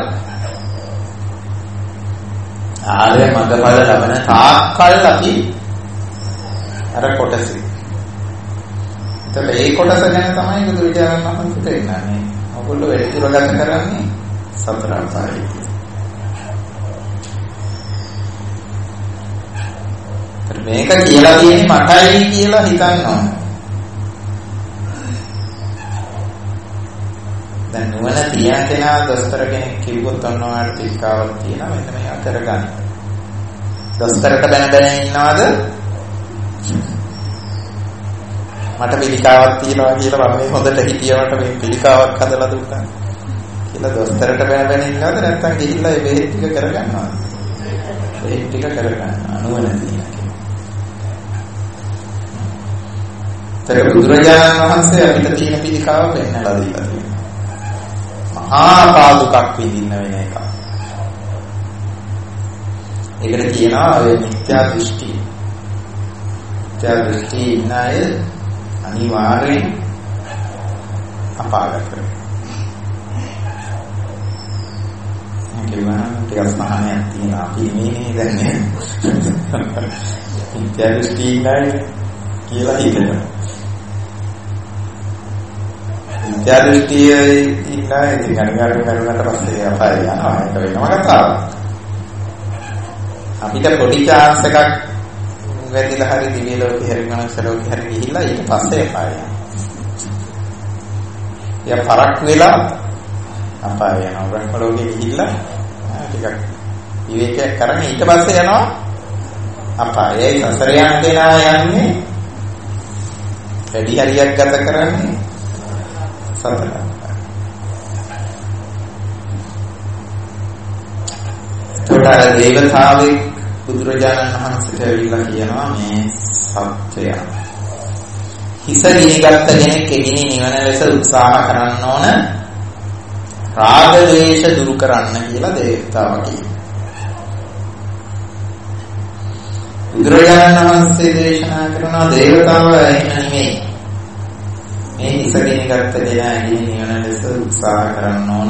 ආර්ය මඟඵල ලබන තාක්කල් අපි අර කොටසේ ඒතර ඒ කොටස ගැන තමයි බුදුරජාණන් වහන්සේ කියන්නේ. ඔයගොල්ලෝ වැඩිපුර ගත කරන්නේ සතර අපායේ. මේක කියලා තියෙන්නේ මටයි කියලා හිතන්න ඕන. දැන් නුවණ තියන කෙනා දොස්තර කෙනෙක් කිව්වොත් ඔන්නෝට පිළිකාවක් තියෙනවා මෙන්න මේක කරගන්න. දොස්තරට බැන බැන ඉන්නවද? මට පිළිකාවක් තියෙනවා කියලා මම මේ හොඳට හිතියවට මේ පිළිකාවක් හදලා දුන්නා කියලා දොස්තරට බැන බැන ඉන්නවද නැත්නම් ගිහිල්ලා ඒ බෙහෙත් ටික කරගන්නවද? බෙහෙත් ටික කරගන්න නුවණ තියෙන. ඒක බුදුරජාණන් වහන්සේ අපිට තියෙන පිළිකාව පෙන්නලා දීලා තියෙනවා. මහා පාදුකක් විඳින්න වෙන එක. ඒකට කියනවා ඔය මිත්‍යා දෘෂ්ටි. මිත්‍යා දෘෂ්ටි ඉන්න අය අනිවාර්යෙන් අපාගත වෙනවා. ඒකෙන් ටිකක් මහානයක් තියෙනවා. අපි මේ දැන් මිත්‍යා දෘෂ්ටි ඉන්නයි කියලා හිතනවා. මිත්‍යා දෘෂ්ටියේ ඉන්නයි ඉතින් අනිවාර්යෙන් පස්සේ අපාය යනවා. ඒක වෙනම කතාවක්. අපිට පොඩි chance එකක් වැදිලා හරි දිව්‍ය ලෝකේ හරි මනුස්ස ලෝකේ හරි ගිහිල්ලා ඊට පස්සේ අපාය. යා පරක් වෙලා අපාය යනවා. බ්‍රහ්ම ලෝකේ ගිහිල්ලා ටිකක් විවේකයක් කරගෙන ඊට පස්සේ යනවා අපායයි. සසර යන කෙනා යන්නේ වැඩි හරියක් ගත කරන්නේ සතර. උදාර දේවතාවෙක් බුදුරජාණන් වහන්සේට ඇවිල්ලා කියනවා මේ සත්‍යය. හිස ගිනිගත්ත කෙනෙක් එගිනි නිවන ලෙස උත්සාහ කරන්න ඕන රාග ද්වේෂ දුරු කරන්න කියලා දේවතාවා කියනවා. බුදුරජාණන් වහන්සේ දේශනා කරන දේවතාව එහෙම නෙමෙයි. මේ හිස ගිනිගත්ත කෙනා එගිනි නිවන ලෙස උත්සාහ කරන්න ඕන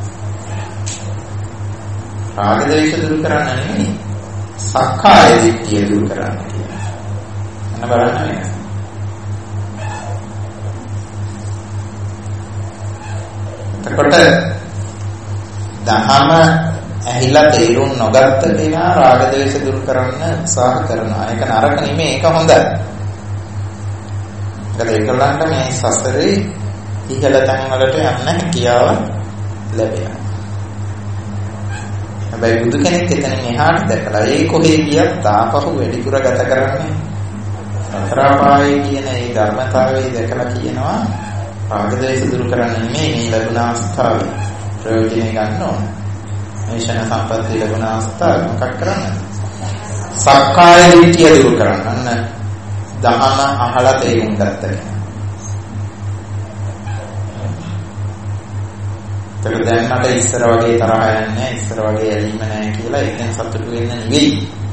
රාග ද්වේෂ දුරු කරන්න නෙමෙයි. සක්කාය දිට්ඨිය දුරු කරන්න කියලා. අන්න බලන්න මේක. එතකොට දහම ඇහිලා තේරුම් නොගත්ත කෙනා රාග ද්වේෂ දුරු කරන්න උත්සාහ කරනවා. ඒක නරක නෙමෙයි, ඒක හොඳයි. ඒකලන්ට මේ සසරේ ඉහළ තැන් වලට යන්න හැකියාව ලැබෙනවා. හැබැයි බුදු කෙනෙක් එතනින් එහාට දැකලා ඒ කොහේ ගියත් තාපහු වැඩිපුර ගත කරන්නේ අතරපායේ කියන ඒ ධර්මතාවයේ දැකලා කියනවා රාග ද්වේෂ දුරු කරන්න නෙමෙයි මේ ලැබුණ අවස්ථාවේ ප්‍රයෝජනෙ ගන්න ඕන. මේ ෂණ සම්පත්තිය ලැබුණ අවස්ථාව මොකක් කරන්නද? සක්කාය දිට්ඨිය දුරු කරන්න. දහම අහලා තේරුම් ගත්ත කෙනා. ඒක දැන් මට ඉස්සර වගේ තරහ යන්නේ ඉස්සර වගේ ඇලීම නැහැ කියලා එකෙන් සතුටු වෙන්න නෙවෙයි.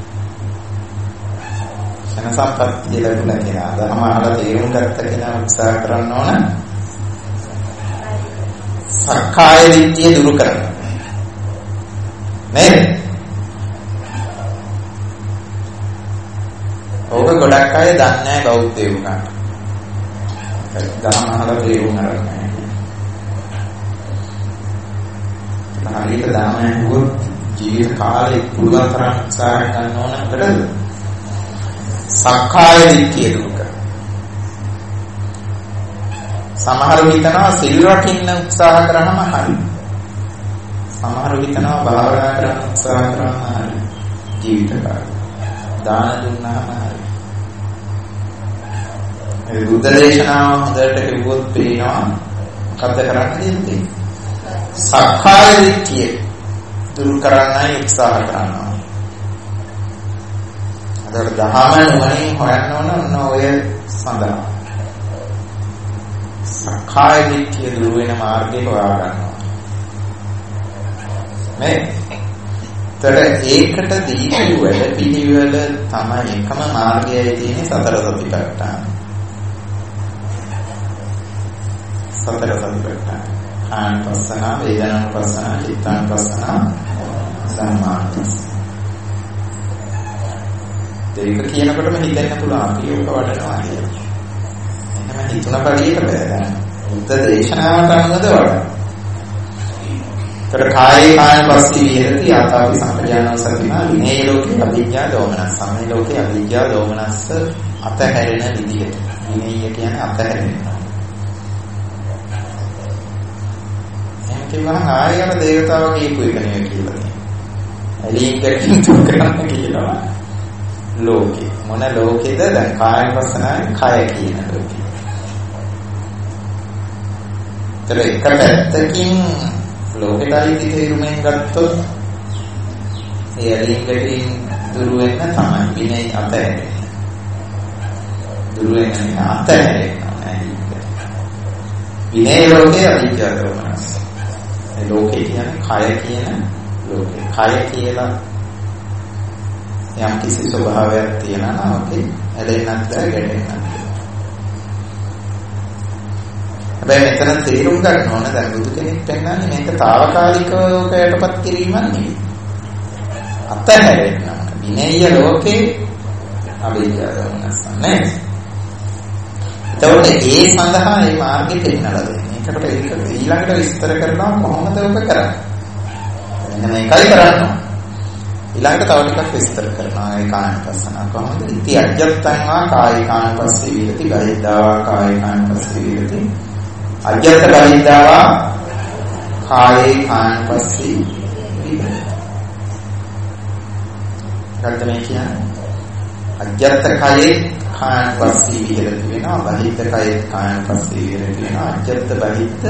ෂණ සම්පත්තිය ලැබුණ කෙනා දහම අහලා තේරුම් ගත්ත කෙනා උත්සාහ කරන්න ඕන සක්කාය දිට්ඨිය දුරු කරන්න. නේද? ඕක ගොඩක් අය දන්නේ නැහැ බෞද්ධයෝ වුණාට. දහම අහලා තේරුම් ගන්න. හරියට දාමය හුවොත් ජීවිත කාලේ පුළුවන් තරම් උත්සාහ ගන්න ඕන අපිට සක්කාය දිට්ඨිය දුරු කරන්න. සමහරව හිතනවා සිල් රකින්න උත්සාහ කරාම හරි. සමහරව හිතනවා භාවනා කරන්න උත්සාහ කරාම හරි. ජීවිත කාලේ දාන දුන්නාම හරි. ඒ බුද්ධ දේශනාව හොඳට කිව්වොත් පේනවා මොකද්ද කරන්න දෙන්නේ? සක්කාය දිට්ඨිය දුරු කරන්නයි උත්සාහ කරනවා. අද දහම නුවණින් හොයන්න ඕන ඔය සඳහා. සක්කාය දිට්ඨිය දුරු වෙන මාර්ගය හොයා ගන්නවා. මේ ඒකට දීපු වැඩ පිළිවෙල තමයි එකම මාර්ගයයි තියෙන්නේ සතර සතිපට්ඨාන. සතර සතිපට්ඨාන. ආනපස්සන, වේදනානුපස්සන, චිත්තානුපස්සන, සම්මානුපස්සන. ඒක කියනකොටම හිතෙන්න පුළුවන් අපි ඔක වඩනවා කියලා. එහෙනම් හිතුණ පරිදි බෑ. බුද්ධ දේශනාවට අනුවද වඩන. තර කායේ කායපස්සී විහෙරති ආතාපි සම්පජානෝ සතිනා විනේය ලෝකේ අවිජ්ජා දෝමනස්. සම්මේ ලෝකේ අවිජ්ජා දෝමනස් අතහැරෙන විදිහට. විනේය කියන්නේ අතහැරෙනවා. කිව්වනම් ආයෙම දේවතාව කියපු එක නෙවෙයි කියලා තියෙනවා. එළියෙන් දුක් කරන්න කියලා. ලෝකේ මොන ලෝකේද දැන් කායපස්සනාවේ කය කියන ලෝකේ. ඒක පැත්තකින් ලෝකෙටයි තේරුමෙන් ගත්තොත් ඒ එළියෙන් දුරු වෙන්න තමයි විනය අතහැරෙන්නේ. දුරු වෙන්න අතහැරෙන්නේ. විනය ලෝකේ අවිජ්ජා දෝමනස්. ඒ ලෝකේ කියන්නේ කය කියන ලෝකේ. කය කියලා යම් කිසි ස්වභාවයක් තියෙනවා නම් ඕකේ ඇලෙන්නත් බෑ ගැටෙන්නත් බෑ. හැබැයි මෙතන තේරුම් ගන්න ඕන දැන් බුදු කෙනෙක් පෙන්නන්නේ මේක తాවකාලිකව යටපත් කිරීමක් නෙවෙයි. අතහැරෙන්න. විනය ලෝකේ අවිජ්ජා දෝමනස් නේ. එතකොට ඒ සඳහා මේ මාර්ගෙ පෙන්නලා දෙන්නේ. ඒකට ඒක ඊළඟට විස්තර කරනවා කොහොමද ඔබ කරන්නේ. මෙන්න මේකයි කරන්නේ. ඊළඟට තව ටිකක් විස්තර කරනවා ඒ කායනුපස්සනාව කොහොමද? ඉති අජ්ජත්තං වා කායිකානුපස්සී විරති බහිද්ධා වා කායිකානුපස්සී විරති අජ්ජත්ත බහිද්ධා වා කායිකානුපස්සී විරති. ගල්තනේ කියන්නේ අජ්ජත්ත කයේ කායනුපස්සී විරති වෙනවා බහිද්ධ කයේ කායනුපස්සී විරති වෙනවා අජ්ජත්ත බහිද්ධ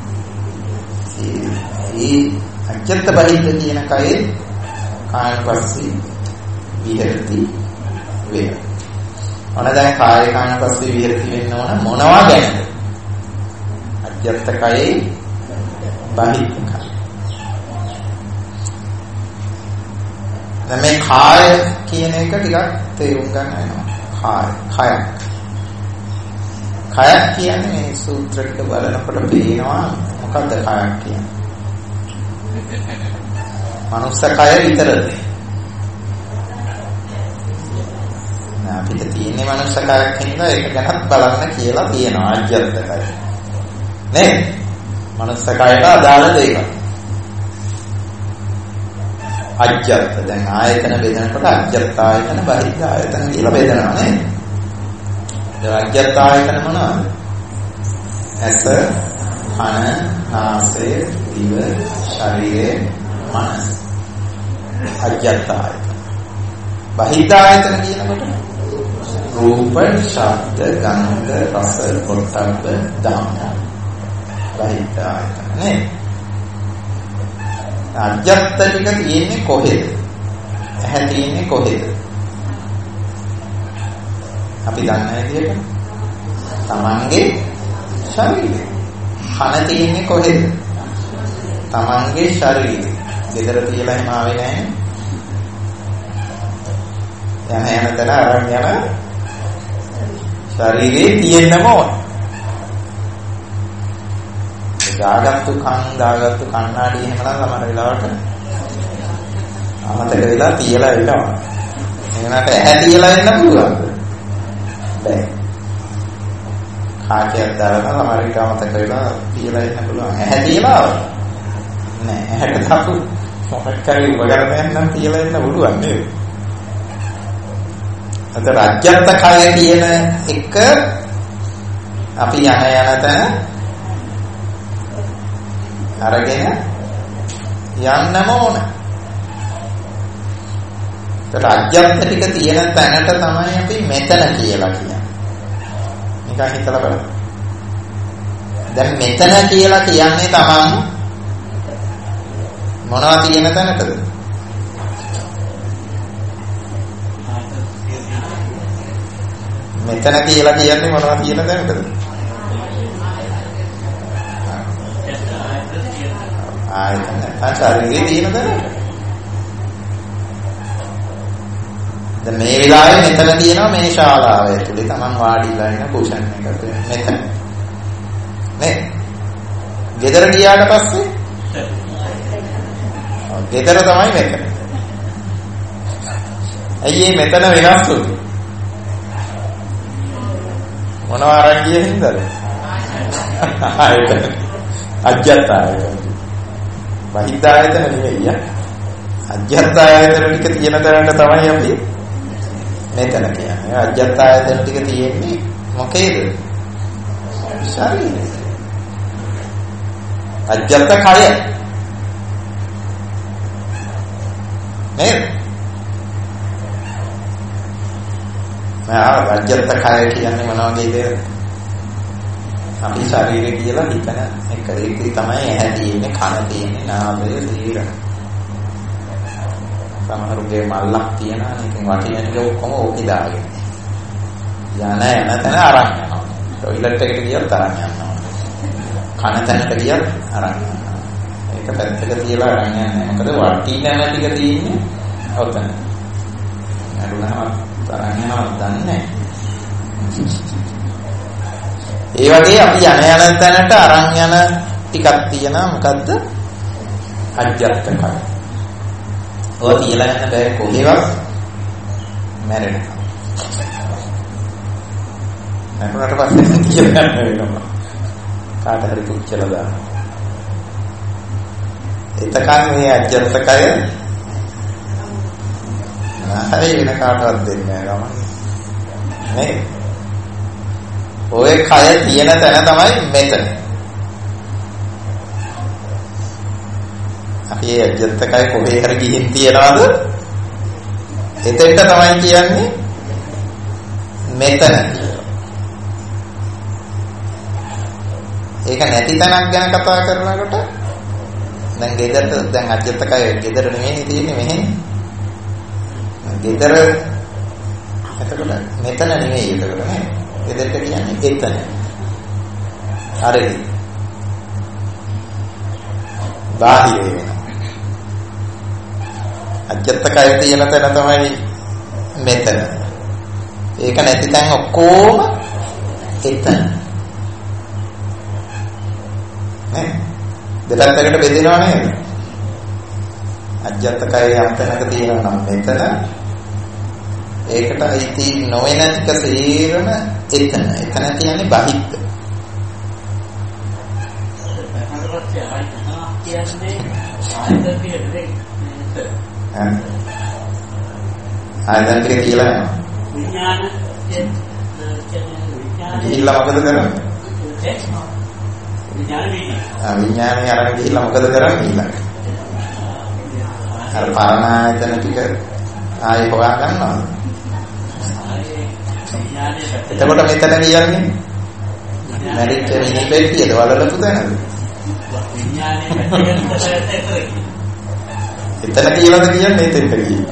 ඒ අජ්ජත්ත බහිද්ධ කියන කයේ කායනුපස්සී විහෙරති වේ. ඔන්න දැන් කායකානුපස්සී විහෙරති වෙන්න ඕන මොනවා ගැනද? අජ්ජත්ත කයේ බහිද්ධ කය. දැන් මේ කාය කියන එක ටිකක් තේරුම් ගන්න වෙනවා. කාය. කයක් කියන්නේ මේ සූත්‍රෙට බලනකොට පේනවා මොකද්ද කයක් කියන්නේ? මනුස්ස කය විතරද? නෑ අපිට තියෙන්නේ මනුස්ස කයක් හින්දා ඒක ගැනත් බලන්න කියලා තියෙනවා අජ්ජත් කය. නේ? මනුස්ස කයට අදාළ දෙයක්. අජ්ජත් දැන් ආයතන බෙදනකොට අජ්ජත් ආයතන බහිද්ධ ආයතන කියලා බෙදනවා නේද? ඒ අජ්ජත් ආයතන මොනවාද? ඇස, කන, නාසය, දිව, ශරීරය, මනස. අජ්ජත් ආයතන. බහිද්ධ ආයතන කියනකොට රූප, ශබ්ද, ගන්ධ, රස, පොට්ටබ්බ, ධම්ම. බහිද්ධ ආයතන නේ. අජ්ජත් ටික තියෙන්නේ කොහෙද? ඇහැ තියෙන්නේ කොහෙද? අපි දන්නේ විදිහට තමන්ගේ ශරීරේ. කන තියෙන්නේ කොහෙද? තමන්ගේ ශරීරේ. ගෙදර තියලා එහෙම ආවේ නැහැ. යන තැන අරන් යන ශරීරේ තියෙන්නම ඕන. දාගත්තු කණ්ණාඩි එහෙම නම් සමහර වෙලාවට අමතක වෙලා තියලා ඉන්නවා. එනකට ඇහැ තියලා ඉන්න පුළුවන්ද? බැහැ. කාචයක් දාලා සමහර විට අමතක වෙලා තියලා ඉන්න පුළුවන්. ඇහැ තියලා නෑ. ඇහැට තපු මොකක් කරේ උපකරණයක් නම් තියලා ඉන්න පුළුවන් නේද? අද රාජ්‍යත්ත කය කියන එක අපි යන තැන අරගෙන යන්නම ඕන. රාජ්‍යත්ත ටික තියෙන තැනට තමයි අපි මෙතන කියලා කියන්නේ. නිකන් හිතලා බලන්න. දැන් මෙතන කියලා කියන්නේ තමන් මොනවද තියෙන තැනටද? මෙතන කියලා කියන්නේ මොනවද තියෙන තැනටද? ආයතන ශරීරයේ තියෙන තැනට. දැන් මේ වෙලාවේ මෙතන තියෙනවා මේ ශාලාව ඇතුලේ තමන් වාඩිලා ඉන්න කුෂන් එක මෙතන. නේ? ගෙදර ගියාට පස්සේ ගෙදර තමයි මෙතන. ඇයි මෙතන වෙනස් වුනේ? මොනවා අරන් ගියේ හින්දාද? ආයතන. අජ්ජත් ආයතන. බහිද්ධ ආයතන නෙවෙයි. අජ්ජත් ආයතන ටික තියෙන තැනට තමයි අපි මෙතන කියන්නේ. අජ්ජත් ආයතන ටික තියෙන්නේ මොකේද? ශරීරේ. අජ්ජත් කය. නේද? අජ්ජත් කය කියන්නේ මොන වගේද? අපි ශරීරය කියලා හිතන එක ඒක තමයි ඇහැ තියෙන්නේ, කන තියෙන්නේ, නාසය තියෙන්නේ. සමහරුගේ මල්ලක් තියනවා ඉතින් වටිනක ඔක්කොම ඕකේ දාගෙන යන තැන අරන් යනවා. ටොයිලට් එකට ගියත් අරන් යනවා. කන තැනට ගියත් අරන් යනවා. ඒක පැත්තක තියලා අරන් යන්නේ. මොකද වටින ටික තියෙන්නේ ඔතන. නඩුනම අරන් යනවා දන්නේ. ඒ වගේ අපි යන තැනට අරන් යන ටිකක් තියෙනවා. මොකද්ද? අජ්ජත් කය. ඔය තියලා යන බෑ කොහෙවත් මැරෙනවා. මැරුණාට පස්සේ තියලා යන්න වෙනවා. කාට හරි පුච්චලා දාන්න. එතකන් මේ අජ්ජත් කය හරි වෙන කාටවත් දෙන්නේ නැහැ නේ. ඔය කය තියෙන තැන තමයි මෙතන. අපි ඇජ්ජත් කය කොහේ හරි ගිහින් තියනවාද? එතෙන්ට තමයි කියන්නේ මෙතන. ඒක නැති තැනක් ගැන කතා කරනකොට දැන් ගෙදරට දැන් අජ්ජත් කය ගෙදර නෙමෙයි තියෙන්නේ මෙහෙ. ගෙදර එතකොට මෙතන නෙමෙයි එතකොට නේ. ගෙදරට කියන්නේ එතන. හරිද? බාහිර වෙනවා. අජ්ජත් කය තියෙන තැන තමයි මෙතන. ඒක නැති තැන් ඔක්කොම එතන. නේ? දෙපැත්තකට බෙදෙනව නේද? අජ්ජත් කය යම් තැනක තියෙනවා නම් මෙතන. ඒකට අයිති නොවන ටික සේරම එතන. එතන කියන්නේ බහිද්ද. ආයතන ටික කියලා යනවා. විඥාන ගිහිල්ලා මොකද කරන්නේ? විඥානේ අරන් ගිහිල්ලා මොකද කරන්නේ ඊළඟ? අර පරණ ආයතන ටික ආයෙ හොයා ගන්නවා. එතකොට මෙතන කියන්නේ මැරිච්ච මිනිහෙක්ද වලලපු තැනද? විඥානේ එතන කියලාද කියන්නේ එතෙන්ට කියන්නේ.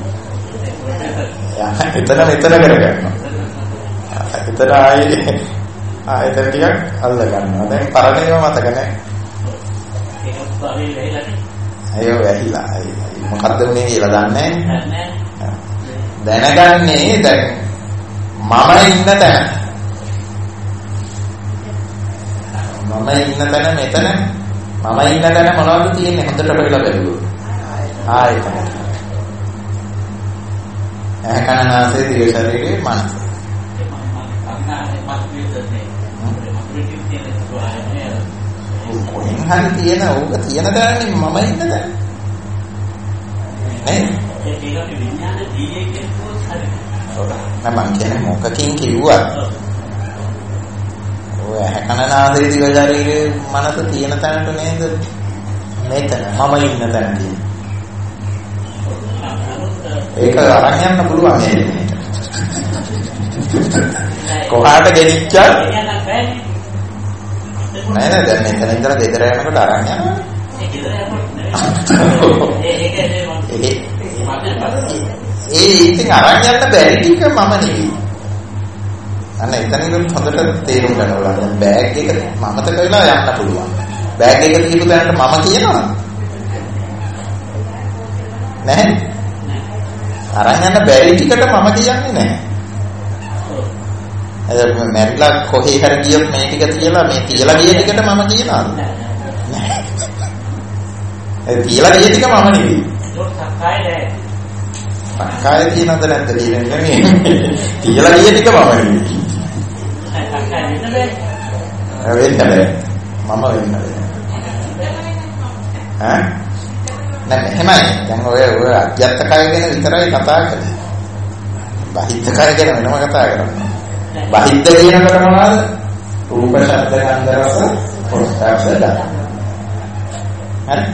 එතන කරගන්නවා. එතන ආයෙත් ටිකක් අල්ල ගන්නවා. දැන් පරණේව මතක නැහැ. ඒක උත්සාහේ වෙයිලානේ. අයියෝ වැහිලා. මොකද්ද මේ කියලා දන්නේ නැහැ. දැනගන්නේ දැන් මම ඉන්න තැන. මම ඉන්න තැන මෙතන. මම ඉන්න තැන මොනවද තියෙන්නේ හොඳට බලලා බලුවොත්. ආයතන. කනනාසය දිව ශරීරයේ මනස. කොහෙන් හරි තියෙන ඕක තියෙන දැනන්නේ මම ඉන්න දැන. නේ? ඒක විඥාන දීයේ කියනකොට හරි. මම කියන්නේ මොකකින් කිව්වත් ඔය කනනාසය දිව ශරීරයේ මනස තියෙන තැනට නේද? මෙතන මම ඉන්න තැන කියන්නේ. ඒක අරන් යන්න පුළුවන් නේද? කොහාට ගෙනිච්චා? නෑ නෑ දැන් මෙතන ඉඳලා ගෙදර යනකොට අරන් යනවා. ඒ ඉතින් අරන් යන්න බැරි ටික මම නෙවෙයි. අන්න එතනින් හොඳට තේරුම් ගන්න ඕන. දැන් බෑග් එක මමත කරලා යන්න පුළුවන්. බෑග් එක තියපු තැනට මම කියනවා. නැහැ. අරන් යන්න බැරි ටිකට මම කියන්නේ නැහැ. එතන මැරිලා කොහේ හරි ගියොත් මේ ටික තියලා මේ තියලා ගිය ටිකට මම කියනවා. නැහැ. ඒ තියලා ගිය ටික මම නෙවෙයි. ඒක සක්කාය නෑ. සක්කාය කියනද නැද්ද කියන්නේ? තියලා ගිය ටික මම නෙවෙයි. සක්කාය වෙන්නේ නැහැ. වෙන්නේ මම වෙන්නේ. ඈ? නෑ එහෙමයි. දැන් ඔය අධ්‍යාත්ම කය ගැන විතරයි කතා කරන්නේ. බාහිර කය ගැන වෙනම කතා කරන්නේ. බාහිර කියනකොට මොනවද? රූප, ශබ්ද, ගන්ධ, රස, ස්පර්ශ, ධර්ම. හරි?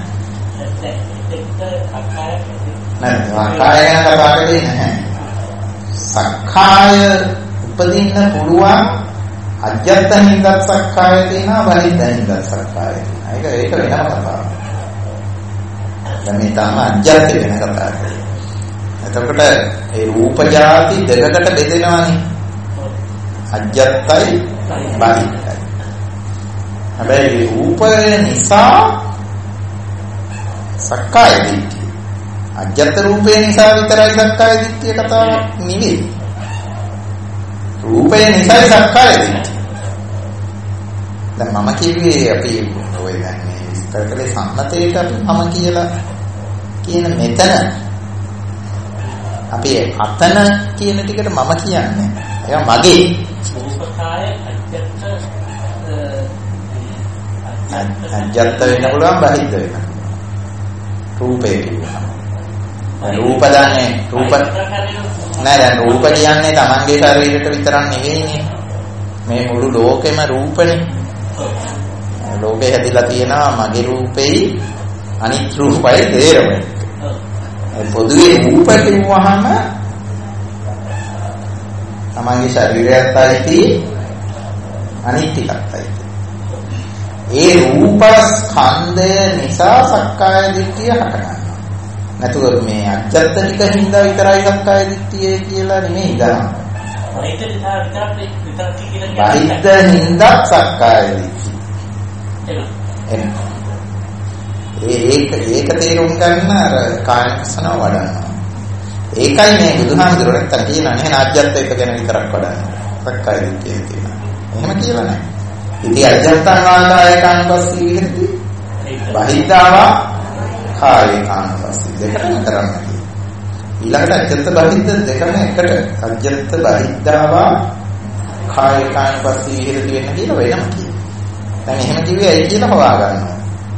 නෑ සක්කාය ගැන කතා කරන්නේ නැහැ. සක්කාය උපදින්න පුළුවන් අධ්‍යාත්ම හින්දත් සක්කාය තියෙනවා බාහිර හින්දත් සක්කාය තියෙනවා. ඒක වෙනම කතාවක්. දැන් මේ තමයි අධ්‍යාත්ම වෙන කතා කරන්නේ. එතකොට ඒ රූප જાති දෙකකට බෙදෙනවානේ. අධ්‍යාත්මයි බාහිරයි. හැබැයි රූපය නිසා සක්කාය දිට්ඨිය. අධ්‍යාත්ම රූපය නිසා විතරයි සක්කාය දිට්ඨිය කතාවක් නෙවෙයි. රූපය නිසායි සක්කාය දිට්ඨිය. දැන් මම කියුවේ අපි ඔය දැන් කරකලේ සම්මතයට අපි මම කියලා කියන මෙතන අපි අතන කියන ටිකට මම කියන්නේ. ඒක මගේ. රූපකාය අජ්ජත් වෙන්න පුළුවන් බහිද්ද වෙන්න. රූපේ කියනවා. රූප දන්නේ රූප නෑ දැන් රූප කියන්නේ Tamanගේ ශරීරයට විතරක් නෙවෙයිනේ. මේ මුළු ලෝකෙම රූපනේ. ලෝකේ හැදිලා තියෙනවා මගේ රූපෙයි අනිත් රූපයි දෙරම. පොදුවේ රූප කිව්වහම තමන්ගේ ශරීරයත් ඇති අනිත් ටිකත් ඇති. ඒ රූප ස්කන්ධය නිසා සක්කාය දිට්ඨිය හටගන්නවා. නැතුව මේ අජත්ත ටික හින්දා විතරයි සක්කාය දිට්ඨිය කියලා නෙමෙයි දාන. බාහිද්ද හින්දා සක්කාය දිට්ඨිය. ඒක තේරුම් ගන්න අර කායසන වඩනවා. ඒකයි මේ බුදුහාමුදුරුවෝ නැත්තම් කියනවා නේ අජත්ත එක ගැන විතරක් වඩනවා. සක්කාය දිට්ඨිය කියනවා. එහෙම කියලා නැහැ. ඉතින් අජත්තං ආකායකානුපස්සී විහෙති. බාහිද්දාවා කායකානුපස්සී දෙකම කරන්න කියනවා. ඊළඟට අජත්ත බාහිද්ද දෙකම එකට අජත්ත බාහිද්දාවා කායකානුපස්සී විහෙති වෙන්න කියලා වෙනම කියනවා. දැන් එහෙම කිව්වේ ඇයි කියලා හොයා ගන්නවා.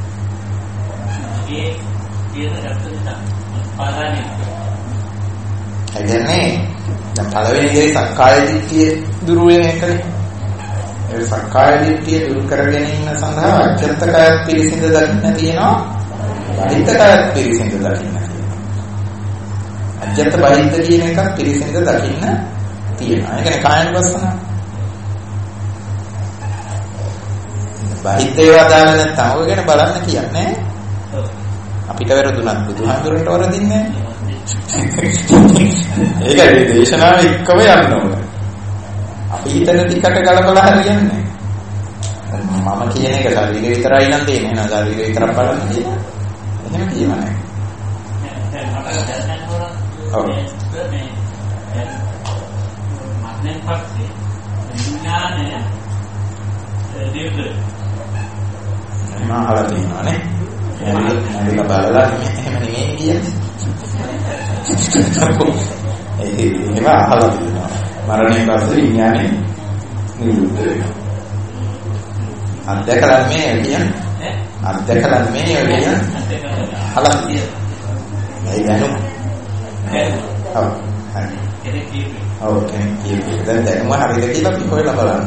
එදෙන්නේ දැන් පළවෙනි දේ සක්කාය දිට්ඨිය දුරු වෙන එකනේ. ඒ සක්කාය දිට්ඨිය දුරු කරගෙන ඉන්න සඳහා අජත්තකයත් පිළිසිඳ දකින්න තියෙනවා. බහිද්දකයත් පිළිසිඳ දකින්න තියෙනවා. අජත්ත බහිද්ද කියන එකත් පිළිසිඳ දකින්න තියෙනවා. ඒ කියන්නේ කායනුපස්සන. බහිද්දේ වදාන නැත්නම් ඔය ගැන බලන්න කියන්නේ. අපිට වැරදුනත් බුදුහාමුදුරන්ට වරදින්නේ නැහැ. ඒකයි දේශනාව එක්කම යන්න ඕනේ. අපි හිතන ටිකට ගලපලා හරියන්නේ නැහැ. මම කියන එක ශරීරය විතරයි නම් දෙන්නේ නේද? ශරීරය විතරක් බලන්න කියලා. එහෙම කියව නැහැ. ඔව්. මත්නේ පස්සේ විඥානය දෙවිද. මහාලා තියෙනවානේ. ඒක බලලා එහෙම නෙමෙයි කියන්නේ. ඒක අහලා තියෙනවා. මරණයෙන් පස්සේ විඥානේ නිරුද්ධ වෙනවා. අත්දැකලා මේ කියන්නේ අත්දැකලා මේ කියන්නේ අහලා තියෙනවා. ඒ දැනුම. ඔව්. ඔව් කෙනෙක් දැන් දැනුම හරියට කියලා අපි හොයලා බලන්න.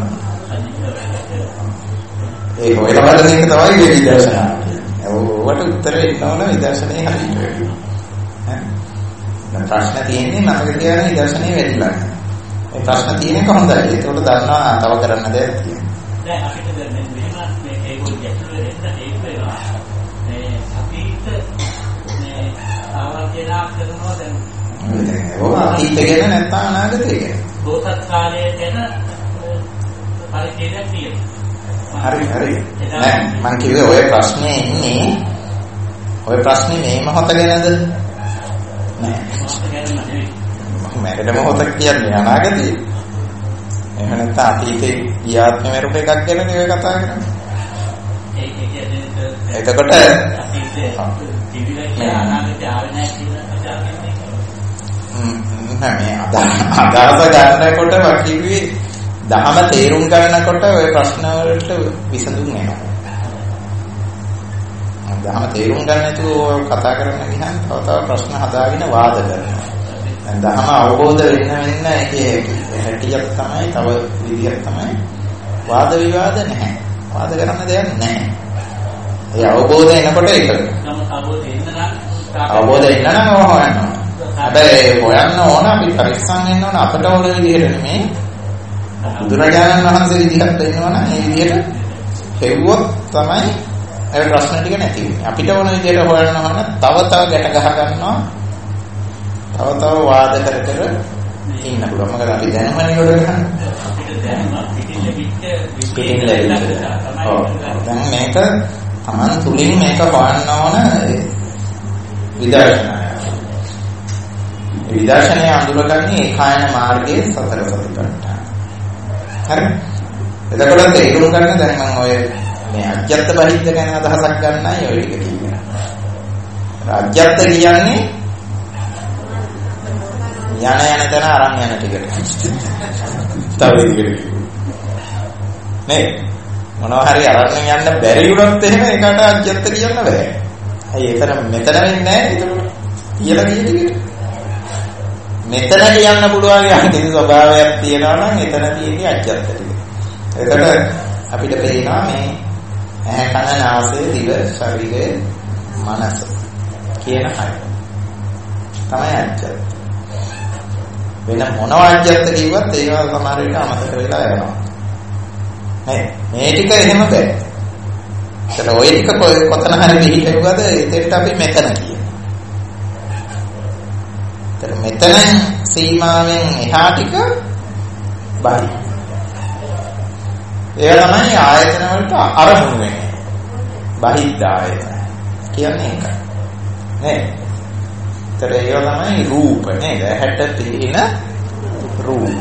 ඒ හොයලා බලන එක තමයි මේ විදර්ශනා. ඔවට උත්තර දෙන්න ඕන විදර්ශනේ හරියට වෙනවා. දැන් ප්‍රශ්න තියෙන්නේ මතක තියාගන්න විදර්ශනේ වැඩිලා. මේ ප්‍රශ්න තියෙන එක හොඳයි. ඒකට දන්නවා තව කරන්න දෙයක් තියෙනවා. දැන් අපිට දැන් මෙහෙම මේ ඒගොල්ලෝ ගැටලු වෙන්න ඒක වෙනවා. මේ අතීත මේ ආවර්ජනා කරනවා දැන්. ඔව් අතීත ගැන නැත්නම් අනාගතය ගැන. බෝසත් කාලයේ ගැන පරිච්ඡේදයක් තියෙනවා. හරි. නෑ මම කිව්වේ ඔය ප්‍රශ්නේ ඉන්නේ ඔය ප්‍රශ්නේ මේ මොහොත ගැනද? නෑ. මම මොහොත කියන්නේ අනාගතේ. එහෙම නැත්නම් අතීතේ ඊයාත්ම රූප එකක් ගැනනේ ඔය කතා කරන්නේ. ඒ කියන්නේ එතකොට අතීතේ තිබිලා අනාගතේ ආවේ නැහැ කියලා නෑ අදහස ගන්නකොට මම කිව්වේ දහම තේරුම් ගන්නකොට ඔය ප්‍රශ්න වලට විසඳුම් එනවා. දහම තේරුම් ගන්න නැතුව කතා කරන්න ගියහම තව ප්‍රශ්න හදාගෙන වාද කරනවා. දැන් දහම අවබෝධ වෙන්න ඒකේ හැටියක් තමයි තව විදියක් තමයි වාද විවාද නැහැ. වාද කරන්න දෙයක් නැහැ. ඒ අවබෝධය එනකොට ඒක. අවබෝධය එන්න නම් හොයන්න. හැබැයි හොයන්න ඕන අපි පරිස්සම් වෙන්න ඕන අපට ඕන විදිහට නෙමෙයි. බුදුරජාණන් වහන්සේ විදිහට දෙන්නවනම් මේ විදිහට හෙව්වොත් තමයි ඒ ප්‍රශ්න ටික නැති වෙන්නේ. අපිට ඕන විදිහට හොයන්න ඕන තව ගැට ගහ ගන්නවා. තව වාද කර ඉන්න පුළුවන්. මොකද අපි දැනුමනේ වල ගන්න. අපිට දැනුම පිටින් ලැබෙනවා. ඔව්. දැන් මේක Taman තුලින් මේක හොයන්න ඕන විදර්ශනය. විදර්ශනය අඳුරගන්නේ ඒකායන මාර්ගයේ සතර සතිපට්ඨාන. හරි. එතකොට තේරුම් ගන්න දැන් මම ඔය මේ අජ්ජත් බහිද්ද ගැන අදහසක් ගන්නයි ඔය ටික කියන්නේ. අජ්ජත් කියන්නේ යන තැන අරන් යන ටිකට. තව ඉතින් නේ මොනවා හරි අරන් යන්න බැරි වුණොත් එහෙම ඒකට අජ්ජත් කියන්න බෑ. ඇයි ඒතර මෙතන වෙන්නේ නැහැ. කියලා කියන මෙතන කියන්න පුළුවන් යම් ස්වභාවයක් තියෙනවා නම් එතන තියෙන්නේ අජ්ජත් ටික. එතකොට අපිට පේනවා මේ ඇහැ කන නාසය දිව ශරීරය මනස කියන හය තමයි අජ්ජත්. වෙන මොනවා අජ්ජත් කිව්වත් ඒවා සමහර විට අමතක වෙලා යනවා. මේ ටික එහෙම බෑ. ඒතර ඔය ටික කොතන හරි පිළිහෙව්වද ඒකට අපි මෙතන කියනවා. ඒතර මෙතන සීමාවෙන් එහා ටික බයි. ඒ තමයි ආයතන වලට අරමුණු වෙන්නේ. බහිද්ධ ආයතන කියන්නේ ඒකයි. නේ? ඒතර ඒව තමයි රූප නේද? හැට තියෙන රූප.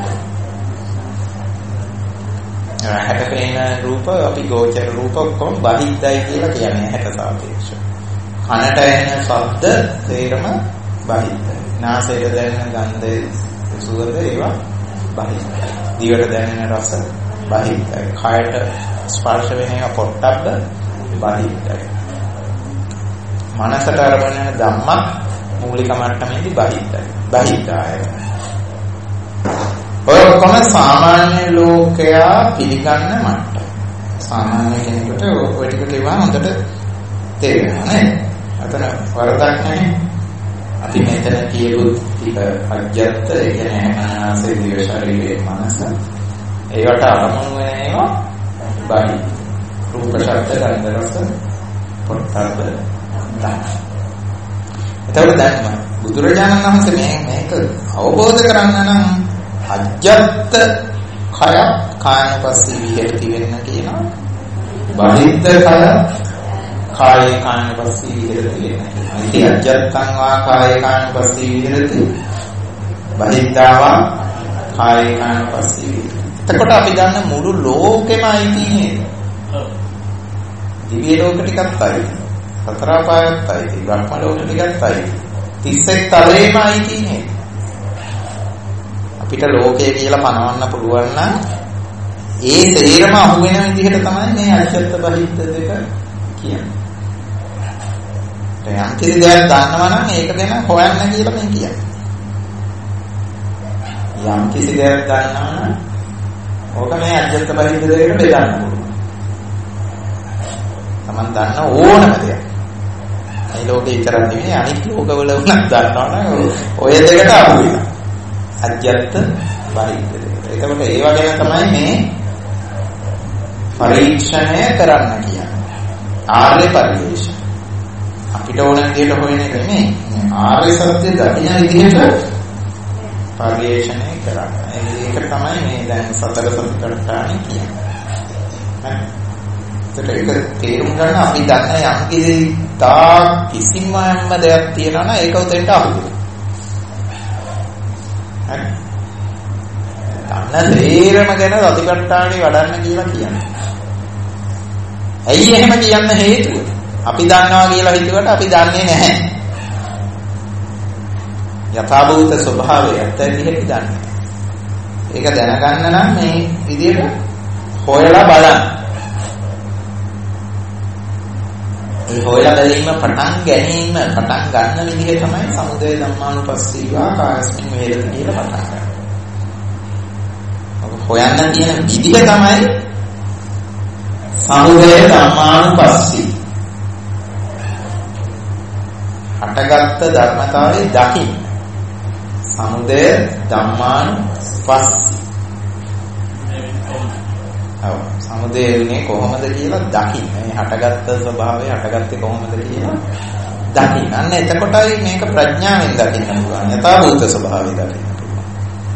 හැට පේන රූප අපි ගෝචර රූප කොහොම බහිද්දයි කියලා කියන්නේ හැට සාපේක්ෂව. කනට ඇහෙන ශබ්ද තේරම බහිද්දයි. නාසයට දැනෙන ගන්ධ සුවඳ ඒවා බහිද්දයි. දිවට දැනෙන රස බහිද්දයි. කයට ස්පර්ශ වෙන ඒවා පොට්ටබ්බ බහිද්දයි. මනසට අරගෙන ධම්ම මූලික මට්ටමේදී බහිද්දයි. බහිද්දාය. ඔය කොහොම සාමාන්‍ය ලෝකයා පිළිගන්න මට්ටම. සාමාන්‍ය කෙනෙකුට ඔය ටික කියවම හොඳට තේරෙනවා නේද? අතන වරදක් නැහැ. අපි මෙතන කියපු ටික අජ්ජත් ඒ කියන්නේ අනාසය දිව ශරීරයේ මනස. ඒවට අරමුණු වෙන ඒවා බයි. රූප ශබ්ද ගන්ධ රස පොට්ටබ්බ ධම්ම. එතකොට දැන් බුදුරජාණන් වහන්සේ මේක අවබෝධ කරගන්න නම් අජ්ජත් කය කායපස්සී විහෙරති වෙන්න කියනවා. බහිද්ධ කය කායේ කායපස්සී විහෙරති වෙන්න කියනවා. ඉතින් අජ්ජත්තං වා කායේ කායපස්සී විහෙරති බහිද්ධාවා කායේ කායපස්සී විහෙරති. එතකොට අපි දන්න මුළු ලෝකෙමයි තියෙන්නේ. දිව්‍ය ලෝක ටිකක් අයිති. සතර පායත් අයිති. බ්‍රහ්ම ලෝක ටිකක් අයිති. 31 තලෙමයි තියෙන්නේ. අපිට ලෝකය කියලා පනවන්න පුළුවන් නම් ඒ තේරම අහු වෙන විදිහට තමයි මේ අජ්ජත් බහිද්ද දෙක කියන්නේ. දැන් යම් කිසි දෙයක් දන්නවා නම් ඒක ගැන හොයන්න කියලා මම කියන්නේ. යම් කිසි දෙයක් දන්නවා නම් ඕක මේ අජ්ජත් බහිද්ද දෙකට බෙදන්න පුළුවන්. Taman දන්න ඕනම දෙයක්. මේ ලෝකේ විතරක් නෙවෙයි අනිත් ලෝකවල වුණත් දන්නවනම් ඔය දෙකට අහු වෙනවා. අජ්ජත් බහිද්ද දෙක. එතකොට ඒ වගේම තමයි මේ පරීක්ෂණය කරන්න කියන්නේ. ආර්ය පරිවේෂණ. අපිට ඕන විදිහට හොයන එක නෙමෙයි. ආර්ය සත්‍ය දකින්න විදිහට පරිවේෂණය කරන්න. ඒක තමයි මේ දැන් සතර සතිපට්ඨාන කියන්නේ. ඒක තේරුම් ගන්න අපි දන්න යම් කිසි තා කිසිම දෙයක් තියෙනවා නම් ඒක උතෙන්ට අහු වෙනවා. හරි. අන්න තේරම ගැන සතිපට්ඨානෙ වඩන්න කියලා කියන්නේ. ඇයි එහෙම කියන්න හේතුව? අපි දන්නවා කියලා හිතුවට අපි දන්නේ නැහැ. යථාභූත ස්වභාවය ඇත්තටම දන්නේ. ඒක දැනගන්න නම් මේ විදිහට හොයලා බලන්න. ඒ හොයලා බැලීම පටන් ගන්න විදිහ තමයි සමුදය ධම්මානුපස්සීවා කායස්මින් වේදන කියලා පටන් ගන්න. හොයන්න තියෙන විදිහ තමයි සමුදය ධම්මානුපස්සී. හටගත්ත ධර්මතාවයේ දකින්න. සමුදය ධම්මානුපස්සී. සමුදයනේ කොහොමද කියලා දකින්න. මේ හටගත්ත ස්වභාවය හටගත්තේ කොහොමද කියලා දකින්න. අන්න එතකොටයි මේක ප්‍රඥාවෙන් දකින්න පුළුවන්. යථාභූත ස්වභාවය දකින්න පුළුවන්.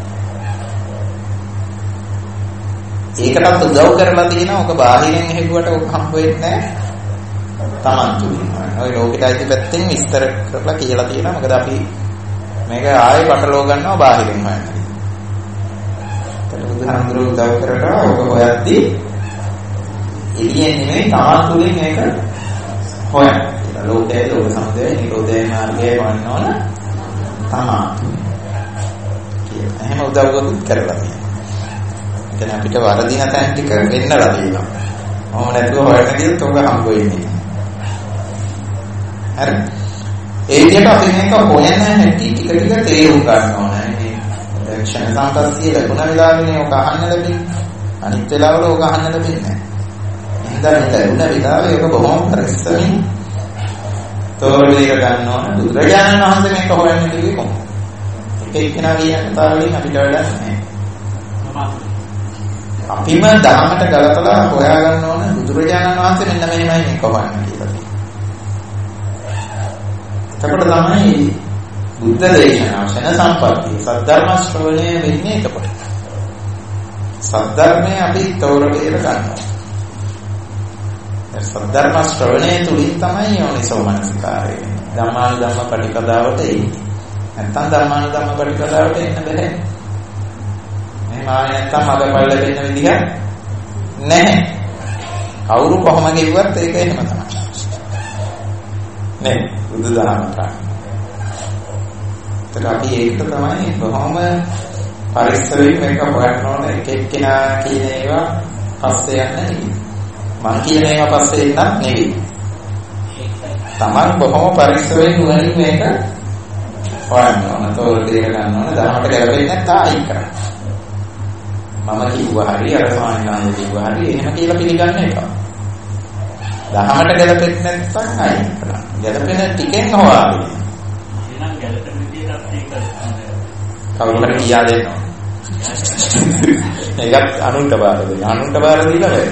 ඒකටත් උදව් කරලා තියෙනවා. ඔක බාහිරින් හෙව්වට ඔක හම්බ වෙන්නේ නැහැ. Taman තුලින්. ඔය ලෝකෙට අයිති පැත්තෙන් විස්තර කරලා කියලා තියෙනවා. මොකද අපි මේක ආයෙ පටලවා ගන්නවා බාහිරින් හොයන්න. බුදුහාමුදුරුවෝ උදව් කරලා ඔබ හොයද්දී එළියෙන් නෙමෙයි Taman තුලින් මේක හොයන්න. ලෝකයේ ලෝක සමුදය නිරෝධය මාර්ගය වන්නවන Taman. එහෙම උදව්වකුත් කරලා තියෙනවා. දැන් අපිට වරදින තැන් ටික වෙන්නලා තියෙනවා. මොහොම නැතුව හොයන්න ගියොත් ඔබ හම්බ වෙන්නේ. හරි. ඒ විදිහට අපි මේක හොයන හැටි ටික ටික තේරුම් ගන්න ඕනේ. මේ ක්ෂණ සම්පස්සිය ලැබුණ වෙලාවනේ ඔක අහන්න ලැබෙන්නේ. අනිත් වෙලාවල ඔක අහන්න ලැබෙන්නේ නැහැ. එහෙනම් මේ ලැබුණ වෙලාවේ ඔක බොහොම පරිස්සමින් තෝරලා ගන්න ඕනේ. බුදුරජාණන් වහන්සේ මේක හොයන්න කිව්වේ කොහොමද? එක එක්කෙනා කියන කතාවලින් අපිට වැඩක් නැහැ. අපිම ධර්මයට ගලපලා හොයාගන්න ඕන බුදුරජාණන් වහන්සේ මෙන්න මෙහෙමයි මේක හොයන්න කියලා. එතකොට තමයි බුද්ධ දේශනාව ශන සම්පත්තිය සද්ධර්ම ශ්‍රවණය වෙන්නේ එතකොට. සද්ධර්මයේ අපි තෝරගෙන ගන්නවා. සද්ධර්ම ශ්‍රවණය තුලින් තමයි යෝනිසෝ මනසිකාරය වෙන්නේ. ධම්මානුධම්ම පටිපදාවට එන්නේ. නැත්තම් ධර්මානුධම්ම පටිපදාවට එන්න බෑ. නැත්තම් මගපල් ලැබෙන්න විදිහ නැහැ. කවුරු කොහොම ගෙවුවත් ඒක එහෙම තමයි. නේ බුදුදහමට. ඒක අපි ඒක තමයි බොහොම පරිස්සමෙන් මේක හොයන්න ඕන. එක එක්කෙනා කියන ඒවා පස්සේ යන්නේ නෙවෙයි. මං කියන ඒවා පස්සේ එන්නත් නෙවෙයි. Taman බොහොම පරිස්සමෙන් නුවණින් මේක හොයන්න ඕන. තෝරලා ගන්න ඕන. ධර්මයට ගැලපෙන්නේ නැත්නම් අයින් කරන්න. මම කිව්වා හරි අර සාමාන්‍යයෙන් කිව්වා හරි එහෙම කියලා පිළිගන්න එපා. දහමට ගැලපෙන්නේ නැත්නම් අයින් කරන්න. ගැලපෙන ටිකෙන් හොයාගන්න. එහෙනම් ගැලපෙන විදිහට අපිට කවුරුහරි කියා දෙනවා. ඒකත් අනුන්ට බාර දෙන්න. අනුන්ට බාර දීලා බෑ.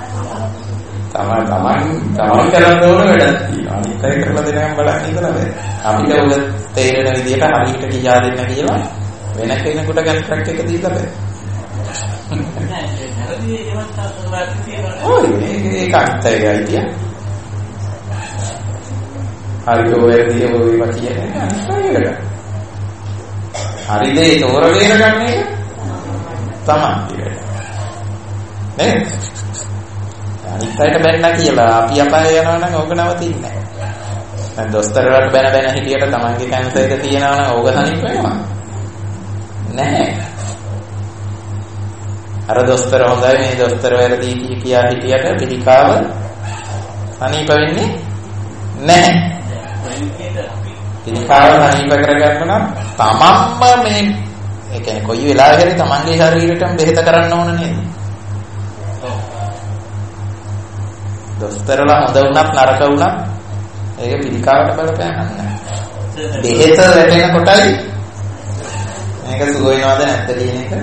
තමන් කරන්න ඕන වැඩක් තියෙනවා. අනිත් අය කරලා දෙනකම් බලන්න ඉතලා බෑ. අපිට උග තේරෙන විදිහට හරියට කියා දෙන්න කියලා වෙන කෙනෙකුට කන්ට්‍රැක්ට් එක දීලා බෑ. ඔය ඒක අත්‍යයි අයිතිය. හරි ඔයදී ඔයවා කියන්නේ අනිත් හරිද ඒ තෝරගෙන ගන්න එක තමයි. නේ? අනිත් අයට බැන්න කියලා අපි අපාය යනවා නම් ඕක නවතින්නේ නැහැ. දැන් දොස්තරලාට බැන හිටියට තමන්ගේ කැන්සර් එක තියෙනවා නම් ඕක හනිප් වෙනවා. නැහැ. අර දොස්තර හොඳයි මේ දොස්තර වැරදි කියා හිටියට පිළිකාව සනීප වෙන්නේ නැහැ. පිළිකාව සනීප කරගන්න නම් තමන්ම මේ ඒ කියන්නේ කොයි වෙලාවෙ හරි තමන්ගේ ශරීරයටම බෙහෙත කරන්න ඕන නේද? දොස්තරලා හොඳ වුණත් නරක වුණත් ඒක පිළිකාවට බලපෑමක් නැහැ. බෙහෙත වැටෙන කොටයි මේක සුව වෙනවද නැද්ද කියන එක